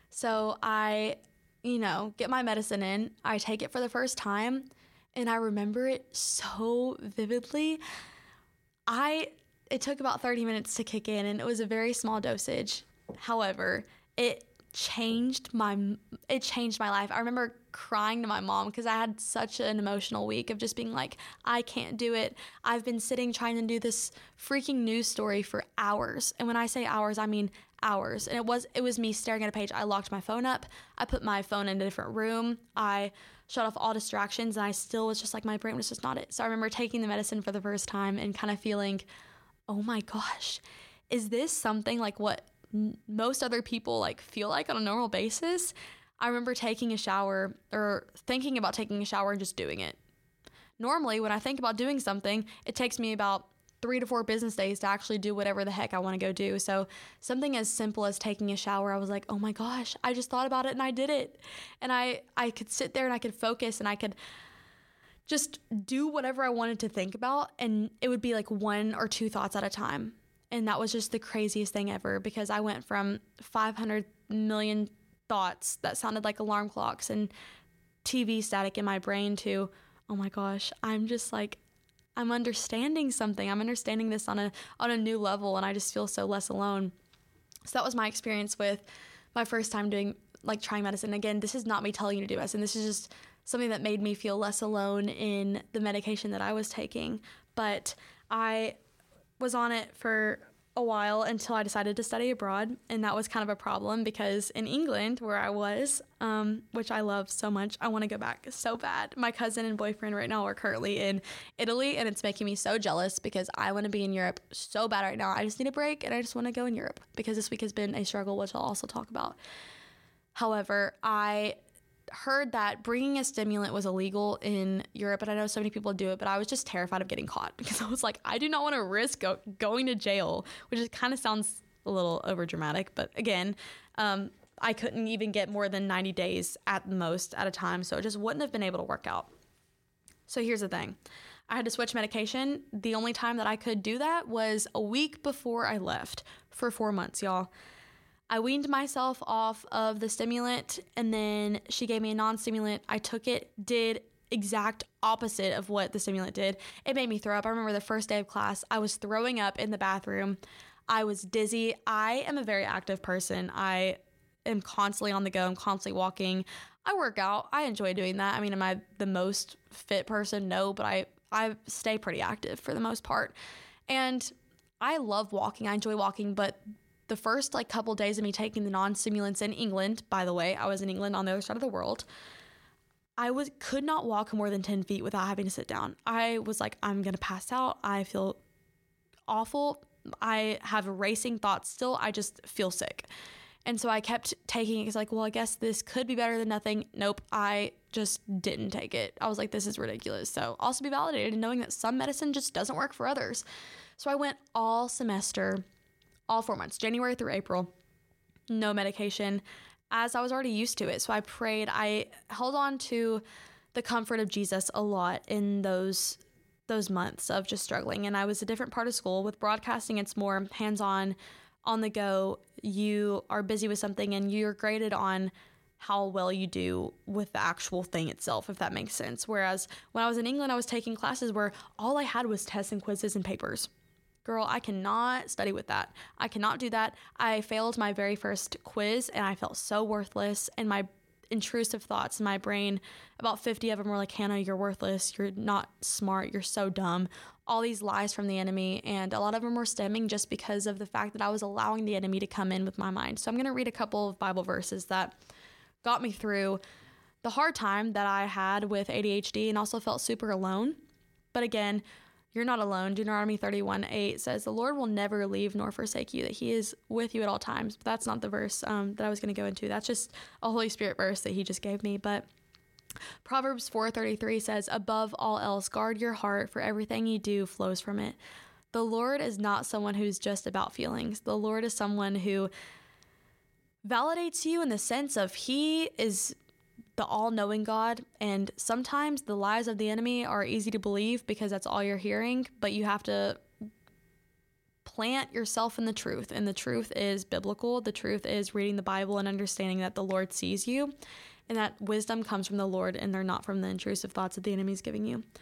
So I you know, get my medicine in. I take it for the first time, and I remember it so vividly. I it took about thirty minutes to kick in, and it was a very small dosage. However, it changed my it changed my life. I remember crying to my mom because I had such an emotional week of just being like, I can't do it. I've been sitting trying to do this freaking news story for hours. And when I say hours, I mean hours. And it was it was me staring at a page. I locked my phone up. I put my phone in a different room. I shut off all distractions, and I still was just like, my brain was just not it. So I remember taking the medicine for the first time and kind of feeling, oh my gosh, is this something like what most other people like feel like on a normal basis? I remember taking a shower or thinking about taking a shower and just doing it. Normally, when I think about doing something, it takes me about three to four business days to actually do whatever the heck I want to go do. So something as simple as taking a shower, I was like, oh my gosh, I just thought about it and I did it. And I, I could sit there and I could focus and I could just do whatever I wanted to think about. And it would be like one or two thoughts at a time. And that was just the craziest thing ever, because I went from five hundred million thoughts that sounded like alarm clocks and T V static in my brain to, oh my gosh, I'm just like, I'm understanding something. I'm understanding this on a on a new level, and I just feel so less alone. So that was my experience with my first time doing, like, trying medicine. Again, this is not me telling you to do medicine. This is just something that made me feel less alone in the medication that I was taking. But I was on it for a while until I decided to study abroad, and that was kind of a problem because in England, where I was, um, which I love so much, I want to go back so bad. My cousin and boyfriend right now are currently in Italy, and it's making me so jealous because I want to be in Europe so bad right now. I just need a break, and I just want to go in Europe because this week has been a struggle, which I'll also talk about. However, I heard that bringing a stimulant was illegal in Europe, and I know so many people do it, but I was just terrified of getting caught because I was like, I do not want to risk go- going to jail, which is, kind of sounds a little over dramatic, but again, um, I couldn't even get more than ninety days at the most at a time, so it just wouldn't have been able to work out. So here's the thing. I had to switch medication. The only time that I could do that was a week before I left for four months, y'all. I weaned myself off of the stimulant, and then she gave me a non-stimulant. I took it, did exact opposite of what the stimulant did. It made me throw up. I remember the first day of class, I was throwing up in the bathroom. I was dizzy. I am a very active person. I am constantly on the go. I'm constantly walking. I work out. I enjoy doing that. I mean, am I the most fit person? No, but I, I stay pretty active for the most part. And I love walking. I enjoy walking, but the first like couple days of me taking the non-stimulants in England, by the way, I was in England on the other side of the world, I was could not walk more than ten feet without having to sit down. I was like, I'm going to pass out. I feel awful. I have racing thoughts still. I just feel sick. And so I kept taking it. It's like, well, I guess this could be better than nothing. Nope. I just didn't take it. I was like, this is ridiculous. So also be validated in knowing that some medicine just doesn't work for others. So I went all semester, all four months, January through April, no medication, as I was already used to it. So I prayed. I held on to the comfort of Jesus a lot in those those months of just struggling. And I was a different part of school. With broadcasting, it's more hands-on, on the go. You are busy with something and you're graded on how well you do with the actual thing itself, if that makes sense. Whereas when I was in England, I was taking classes where all I had was tests and quizzes and papers. Girl, I cannot study with that. I cannot do that. I failed my very first quiz and I felt so worthless, and my intrusive thoughts in my brain, about fifty of them were like, Hannah, you're worthless. You're not smart. You're so dumb. All these lies from the enemy. And a lot of them were stemming just because of the fact that I was allowing the enemy to come in with my mind. So I'm going to read a couple of Bible verses that got me through the hard time that I had with A D H D and also felt super alone. But again, you're not alone. Deuteronomy thirty-one eight says, the Lord will never leave nor forsake you, that he is with you at all times. But that's not the verse um, that I was going to go into. That's just a Holy Spirit verse that he just gave me. But Proverbs four thirty-three says, above all else, guard your heart, for everything you do flows from it. The Lord is not someone who's just about feelings. The Lord is someone who validates you in the sense of he is the all-knowing God, and sometimes the lies of the enemy are easy to believe because that's all you're hearing, but you have to plant yourself in the truth, and the truth is biblical. The truth is reading the Bible and understanding that the Lord sees you, and that wisdom comes from the Lord, and they're not from the intrusive thoughts that the enemy's giving you.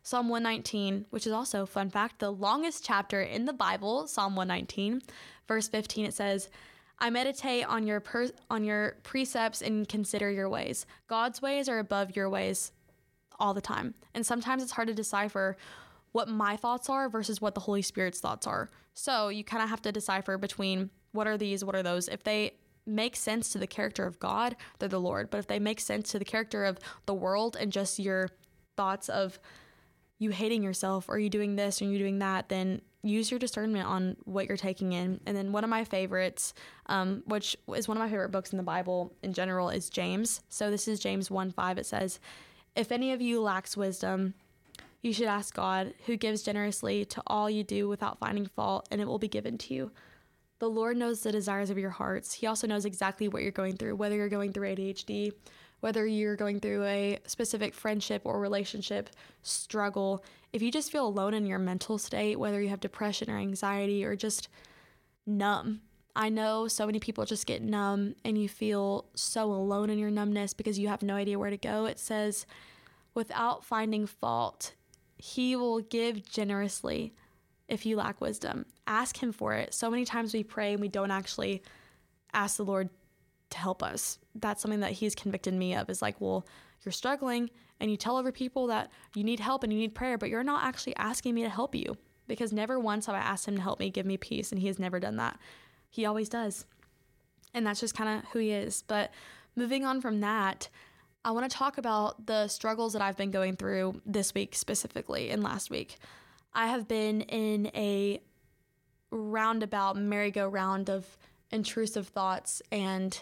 Psalm one nineteen, which is also, fun fact, the longest chapter in the Bible, Psalm one nineteen, verse fifteen, it says, I meditate on your per- on your precepts and consider your ways. God's ways are above your ways all the time. And sometimes it's hard to decipher what my thoughts are versus what the Holy Spirit's thoughts are. So you kind of have to decipher between what are these, what are those. If they make sense to the character of God, they're the Lord. But if they make sense to the character of the world and just your thoughts of you hating yourself, or you doing this or you doing that, then use your discernment on what you're taking in. And then one of my favorites, um, which is one of my favorite books in the Bible in general, is James. So this is James one five. It says, if any of you lacks wisdom, you should ask God, who gives generously to all you do without finding fault, and it will be given to you. The Lord knows the desires of your hearts. He also knows exactly what you're going through, whether you're going through A D H D, whether you're going through a specific friendship or relationship struggle. If you just feel alone in your mental state, whether you have depression or anxiety or just numb. I know so many people just get numb and you feel so alone in your numbness because you have no idea where to go. It says, without finding fault, He will give generously if you lack wisdom. Ask Him for it. So many times we pray and we don't actually ask the Lord to help us. That's something that He's convicted me of, is like, well, you're struggling and you tell other people that you need help and you need prayer, but you're not actually asking me to help you, because never once have I asked Him to help me, give me peace, and He has never done that. He always does. And that's just kind of who He is. But moving on from that, I want to talk about the struggles that I've been going through this week specifically and last week. I have been in a roundabout merry-go-round of intrusive thoughts and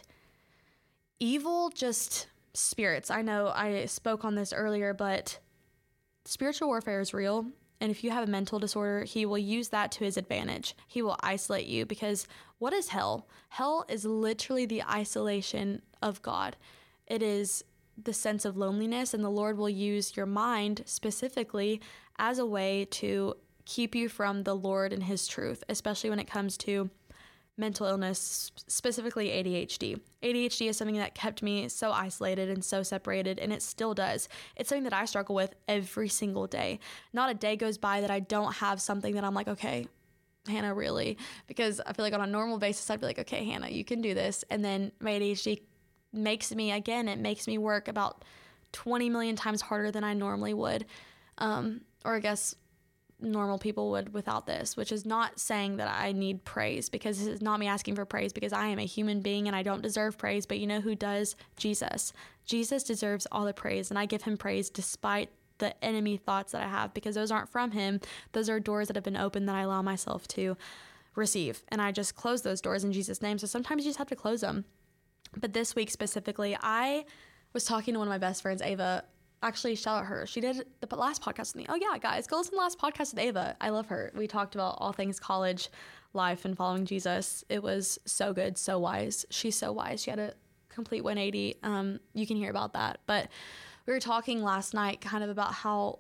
evil just spirits. I know I spoke on this earlier, but spiritual warfare is real. And if you have a mental disorder, he will use that to his advantage. He will isolate you, because what is hell? Hell is literally the isolation of God. It is the sense of loneliness, and the Lord will use your mind specifically as a way to keep you from the Lord and His truth, especially when it comes to mental illness, specifically A D H D. A D H D is something that kept me so isolated and so separated, and it still does. It's something that I struggle with every single day. Not a day goes by that I don't have something that I'm like, okay, Hannah, really? Because I feel like on a normal basis, I'd be like, okay, Hannah, you can do this. And then my A D H D makes me, again, it makes me work about twenty million times harder than I normally would. Um, or I guess normal people would without this, which is not saying that I need praise, because this is not me asking for praise, because I am a human being and I don't deserve praise. But you know who does? Jesus. Jesus deserves all the praise, and I give Him praise despite the enemy thoughts that I have, because those aren't from Him. Those are doors that have been opened that I allow myself to receive, and I just close those doors in Jesus' name. So sometimes you just have to close them. But this week specifically, I was talking to one of my best friends, Ava. Actually, shout out her. She did the last podcast with me. Oh yeah, guys, go listen to the last podcast with Ava. I love her. We talked about all things college life and following Jesus. It was so good, so wise. She's so wise. She had a complete one eighty. Um, you can hear about that. But we were talking last night kind of about how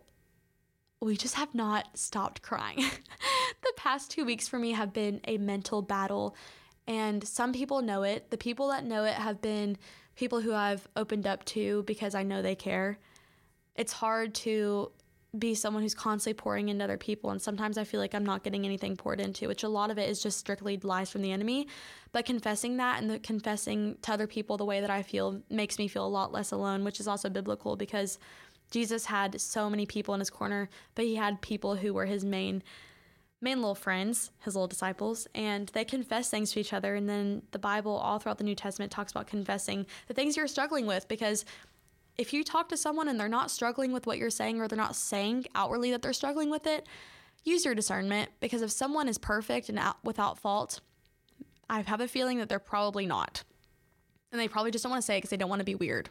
we just have not stopped crying. The past two weeks for me have been a mental battle, and some people know it. The people that know it have been people who I've opened up to because I know they care. It's hard to be someone who's constantly pouring into other people, and sometimes I feel like I'm not getting anything poured into, which a lot of it is just strictly lies from the enemy. But confessing that and the confessing to other people the way that I feel makes me feel a lot less alone, which is also biblical, because Jesus had so many people in His corner, but He had people who were His main main little friends, His little disciples, and they confess things to each other. And then the Bible all throughout the New Testament talks about confessing the things you're struggling with, because if you talk to someone and they're not struggling with what you're saying, or they're not saying outwardly that they're struggling with it, use your discernment, because if someone is perfect and out, without fault, I have a feeling that they're probably not. And they probably just don't want to say it because they don't want to be weird.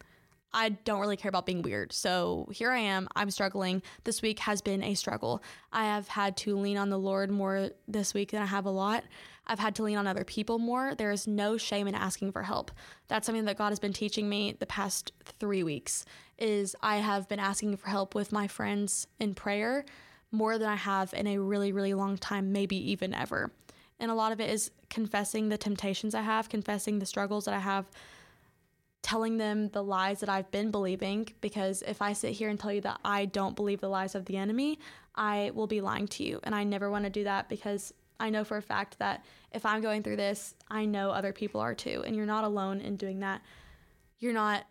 I don't really care about being weird. So here I am. I'm struggling. This week has been a struggle. I have had to lean on the Lord more this week than I have a lot. I've had to lean on other people more. There is no shame in asking for help. That's something that God has been teaching me the past three weeks, is I have been asking for help with my friends in prayer more than I have in a really, really long time, maybe even ever. And a lot of it is confessing the temptations I have, confessing the struggles that I have telling them the lies that I've been believing, because if I sit here and tell you that I don't believe the lies of the enemy, I will be lying to you. And I never want to do that, because I know for a fact that if I'm going through this, I know other people are too. And you're not alone in doing that. You're not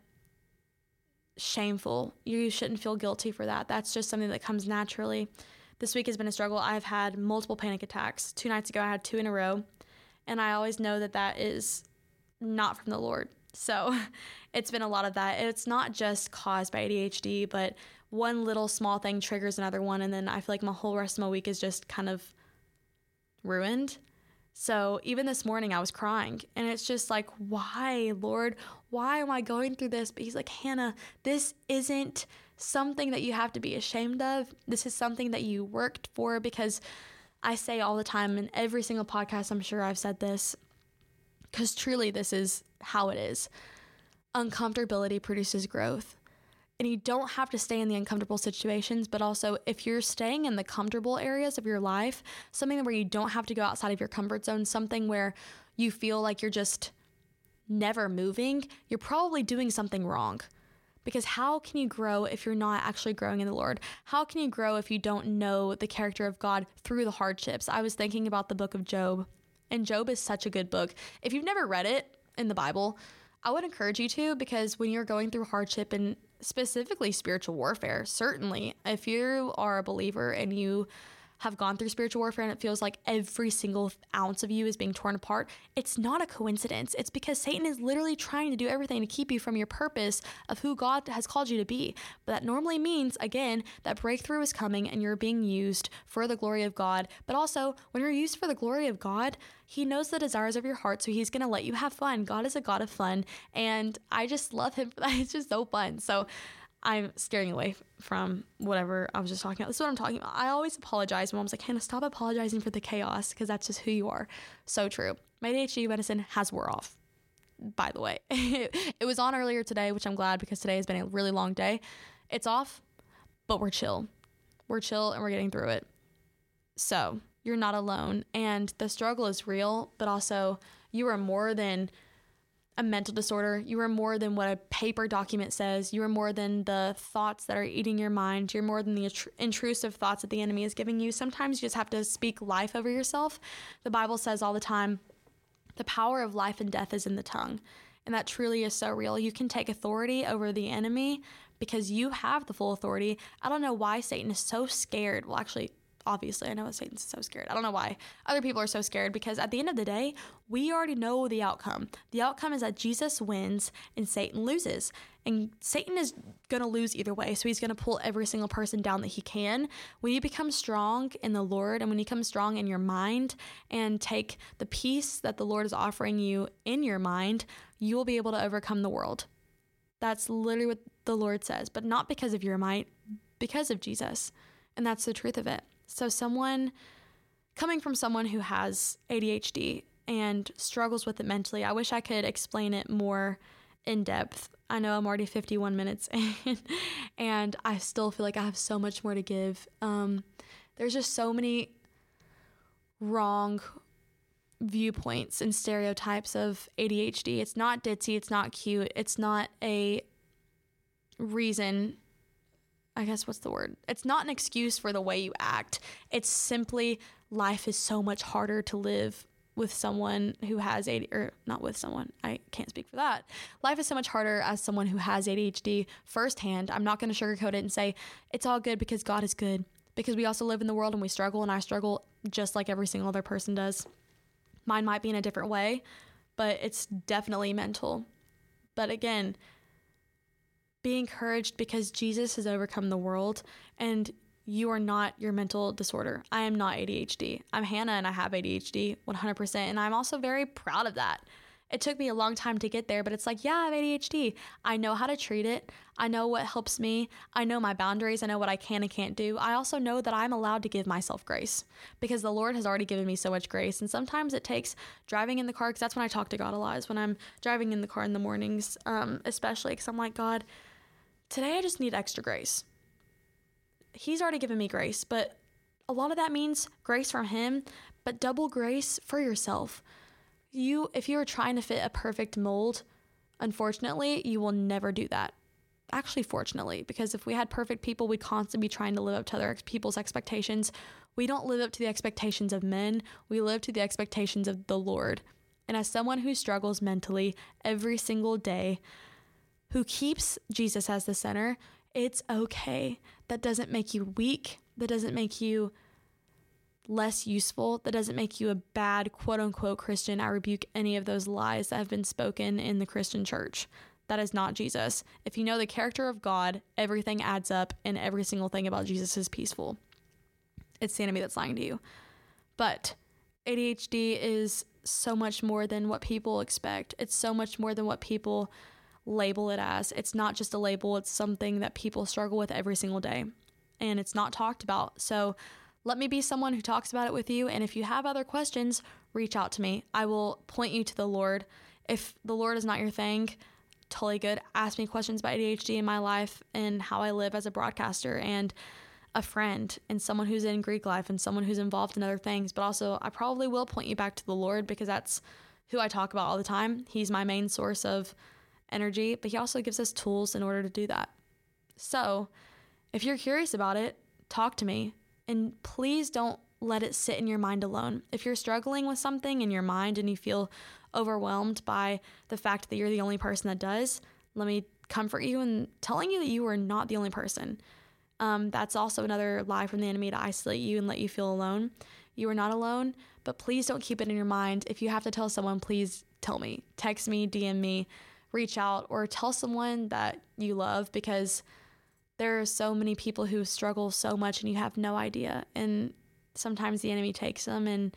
shameful. You shouldn't feel guilty for that. That's just something that comes naturally. This week has been a struggle. I've had multiple panic attacks. Two nights ago, I had two in a row. And I always know that that is not from the Lord. So it's been a lot of that. It's not just caused by A D H D, but one little small thing triggers another one. And then I feel like my whole rest of my week is just kind of ruined. So even this morning I was crying, and it's just like, why, Lord, why am I going through this? But he's like, Hannah, this isn't something that you have to be ashamed of. This is something that you worked for, because I say all the time in every single podcast, I'm sure I've said this, because truly this is how it is. Uncomfortability produces growth. And you don't have to stay in the uncomfortable situations, but also if you're staying in the comfortable areas of your life, something where you don't have to go outside of your comfort zone, something where you feel like you're just never moving, you're probably doing something wrong. Because how can you grow if you're not actually growing in the Lord? How can you grow if you don't know the character of God through the hardships? I was thinking about the book of Job, and Job is such a good book. If you've never read it in the Bible, I would encourage you to, because when you're going through hardship, and specifically spiritual warfare, certainly if you are a believer and you have gone through spiritual warfare and it feels like every single ounce of you is being torn apart, it's not a coincidence. It's because Satan is literally trying to do everything to keep you from your purpose of who God has called you to be. But that normally means, again, that breakthrough is coming and you're being used for the glory of God. But also, when you're used for the glory of God, he knows the desires of your heart, so he's going to let you have fun. God is a God of fun, and I just love him. It's just so fun. So I'm steering away from whatever I was just talking about. This is what I'm talking about. I always apologize. Mom's like, Hannah, stop apologizing for the chaos, because that's just who you are. So true. My A D H D medicine has wore off, by the way. It was on earlier today, which I'm glad, because today has been a really long day. It's off, but we're chill. We're chill and we're getting through it. So you're not alone. And the struggle is real, but also you are more than a mental disorder. You are more than what a paper document says. You are more than the thoughts that are eating your mind. You're more than the intr- intrusive thoughts that the enemy is giving you. Sometimes you just have to speak life over yourself. The Bible says all the time, the power of life and death is in the tongue. And that truly is so real. You can take authority over the enemy because you have the full authority. I don't know why Satan is so scared. Well, actually, obviously, I know Satan's so scared. I don't know why other people are so scared, because at the end of the day, we already know the outcome. The outcome is that Jesus wins and Satan loses. And Satan is going to lose either way. So he's going to pull every single person down that he can. When you become strong in the Lord, and when you become strong in your mind and take the peace that the Lord is offering you in your mind, you will be able to overcome the world. That's literally what the Lord says, but not because of your might, because of Jesus. And that's the truth of it. So someone, coming from someone who has A D H D and struggles with it mentally, I wish I could explain it more in depth. I know I'm already fifty-one minutes in, and I still feel like I have so much more to give. Um, there's just so many wrong viewpoints and stereotypes of A D H D. It's not ditzy. It's not cute. It's not a reason. I guess what's the word? It's not an excuse for the way you act. It's simply life is so much harder to live with someone who has A D H D, or not with someone. I can't speak for that. Life is so much harder as someone who has A D H D firsthand. I'm not going to sugarcoat it and say it's all good because God is good, because we also live in the world and we struggle, and I struggle just like every single other person does. Mine might be in a different way, but it's definitely mental. But again, be encouraged, because Jesus has overcome the world, and you are not your mental disorder. I am not A D H D. I'm Hannah, and I have A D H D one hundred percent, and I'm also very proud of that. It took me a long time to get there, but it's like, yeah, I have A D H D. I know how to treat it. I know what helps me. I know my boundaries. I know what I can and can't do. I also know that I'm allowed to give myself grace, because the Lord has already given me so much grace. And sometimes it takes driving in the car, because that's when I talk to God a lot, is when I'm driving in the car in the mornings, um, especially because I'm like, God, today I just need extra grace. He's already given me grace, but a lot of that means grace from him, but double grace for yourself. You, if you are trying to fit a perfect mold, Unfortunately, you will never do that. Actually, fortunately, because if we had perfect people, we'd constantly be trying to live up to other ex- people's expectations. We don't live up to the expectations of men. We live to the expectations of the Lord. And as someone who struggles mentally every single day, who keeps Jesus as the center, it's okay. That doesn't make you weak. That doesn't make you less useful. That doesn't make you a bad quote unquote Christian. I rebuke any of those lies that have been spoken in the Christian church. That is not Jesus. If you know the character of God, everything adds up and every single thing about Jesus is peaceful. It's the enemy that's lying to you. But A D H D is so much more than what people expect. It's so much more than what people label it as. It's not just a label. It's something that people struggle with every single day, and it's not talked about. So let me be someone who talks about it with you. And if you have other questions, reach out to me. I will point you to the Lord. If the Lord is not your thing, totally good. Ask me questions about A D H D in my life and how I live as a broadcaster and a friend and someone who's in Greek life and someone who's involved in other things. But also, I probably will point you back to the Lord because that's who I talk about all the time. He's my main source of energy, but he also gives us tools in order to do that. So if you're curious about it, talk to me, and please don't let it sit in your mind alone. If you're struggling with something in your mind and you feel overwhelmed by the fact that you're the only person that does, let me comfort you in telling you that you are not the only person. Um, that's also another lie from the enemy to isolate you and let you feel alone. You are not alone, but please don't keep it in your mind. If you have to tell someone, please tell me. Text me, D M me, reach out, or tell someone that you love, because there are so many people who struggle so much and you have no idea. And sometimes the enemy takes them and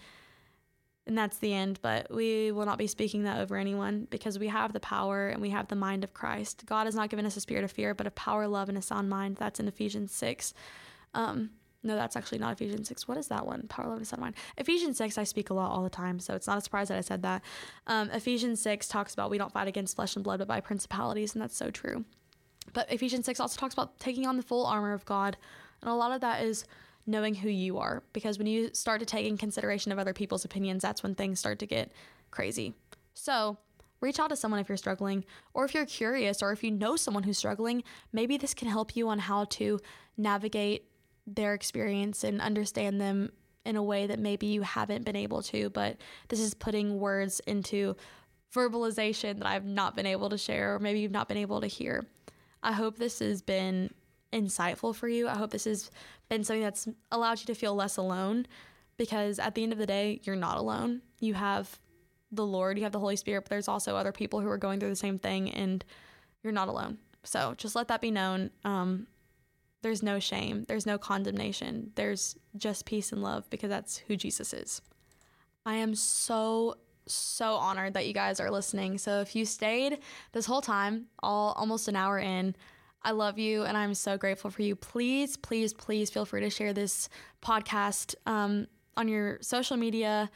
and that's the end. But we will not be speaking that over anyone because we have the power and we have the mind of Christ. God has not given us a spirit of fear, but of power, love, and a sound mind. That's in Ephesians six. Um, no, that's actually not Ephesians six. What is that one? Power, love, and a sound mind. Ephesians six, I speak a lot all the time, so it's not a surprise that I said that. Um, Ephesians six talks about we don't fight against flesh and blood, but by principalities, and that's so true. But Ephesians six also talks about taking on the full armor of God, and a lot of that is knowing who you are, because when you start to take in consideration of other people's opinions, that's when things start to get crazy. So reach out to someone if you're struggling, or if you're curious, or if you know someone who's struggling, maybe this can help you on how to navigate their experience and understand them in a way that maybe you haven't been able to, but this is putting words into verbalization that I've not been able to share, or maybe you've not been able to hear. I hope this has been insightful for you. I hope this has been something that's allowed you to feel less alone, because at the end of the day, you're not alone. You have the Lord, you have the Holy Spirit, but there's also other people who are going through the same thing, and you're not alone. So just let that be known. Um, there's no shame. There's no condemnation. There's just peace and love, because that's who Jesus is. I am so, so honored that you guys are listening. So if you stayed this whole time, all almost an hour in, I love you and I'm so grateful for you. Please, please, please feel free to share this podcast um, on your social media,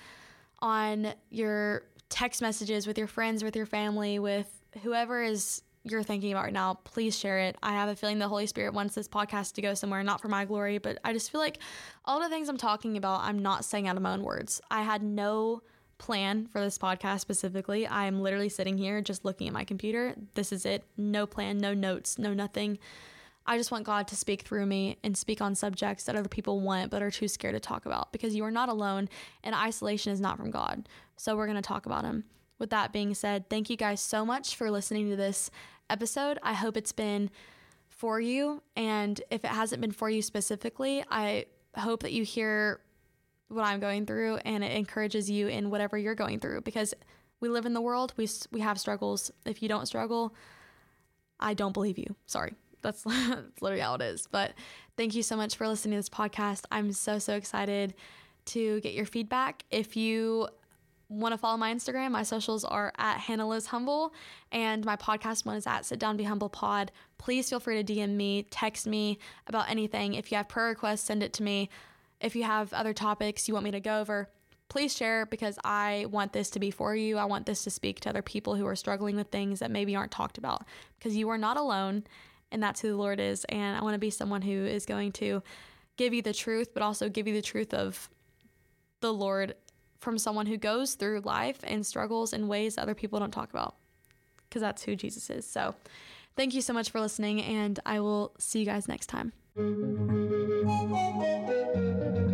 on your text messages with your friends, with your family, with whoever is you're thinking about right now. Please share it. I have a feeling the Holy Spirit wants this podcast to go somewhere, not for my glory, but I just feel like all the things I'm talking about, I'm not saying out of my own words. I had no plan for this podcast specifically. I am literally sitting here just looking at my computer. This is it. No plan, no notes, no nothing. I just want God to speak through me and speak on subjects that other people want but are too scared to talk about, because you are not alone and isolation is not from God. So we're going to talk about him. With that being said, thank you guys so much for listening to this episode. I hope it's been for you. And if it hasn't been for you specifically, I hope that you hear what I'm going through and it encourages you in whatever you're going through, because we live in the world. We we have struggles. If you don't struggle, I don't believe you. Sorry. That's, that's literally how it is. But thank you so much for listening to this podcast. I'm so, so excited to get your feedback. If you want to follow my Instagram, my socials are at Hannah Liz Humble, and my podcast one is at Sit Down Be Humble Pod. Please feel free to D M me, text me about anything. If you have prayer requests, send it to me. If you have other topics you want me to go over, please share, because I want this to be for you. I want this to speak to other people who are struggling with things that maybe aren't talked about, because you are not alone, and that's who the Lord is. And I want to be someone who is going to give you the truth, but also give you the truth of the Lord from someone who goes through life and struggles in ways that other people don't talk about. because that's who Jesus is. So thank you so much for listening, and I will see you guys next time.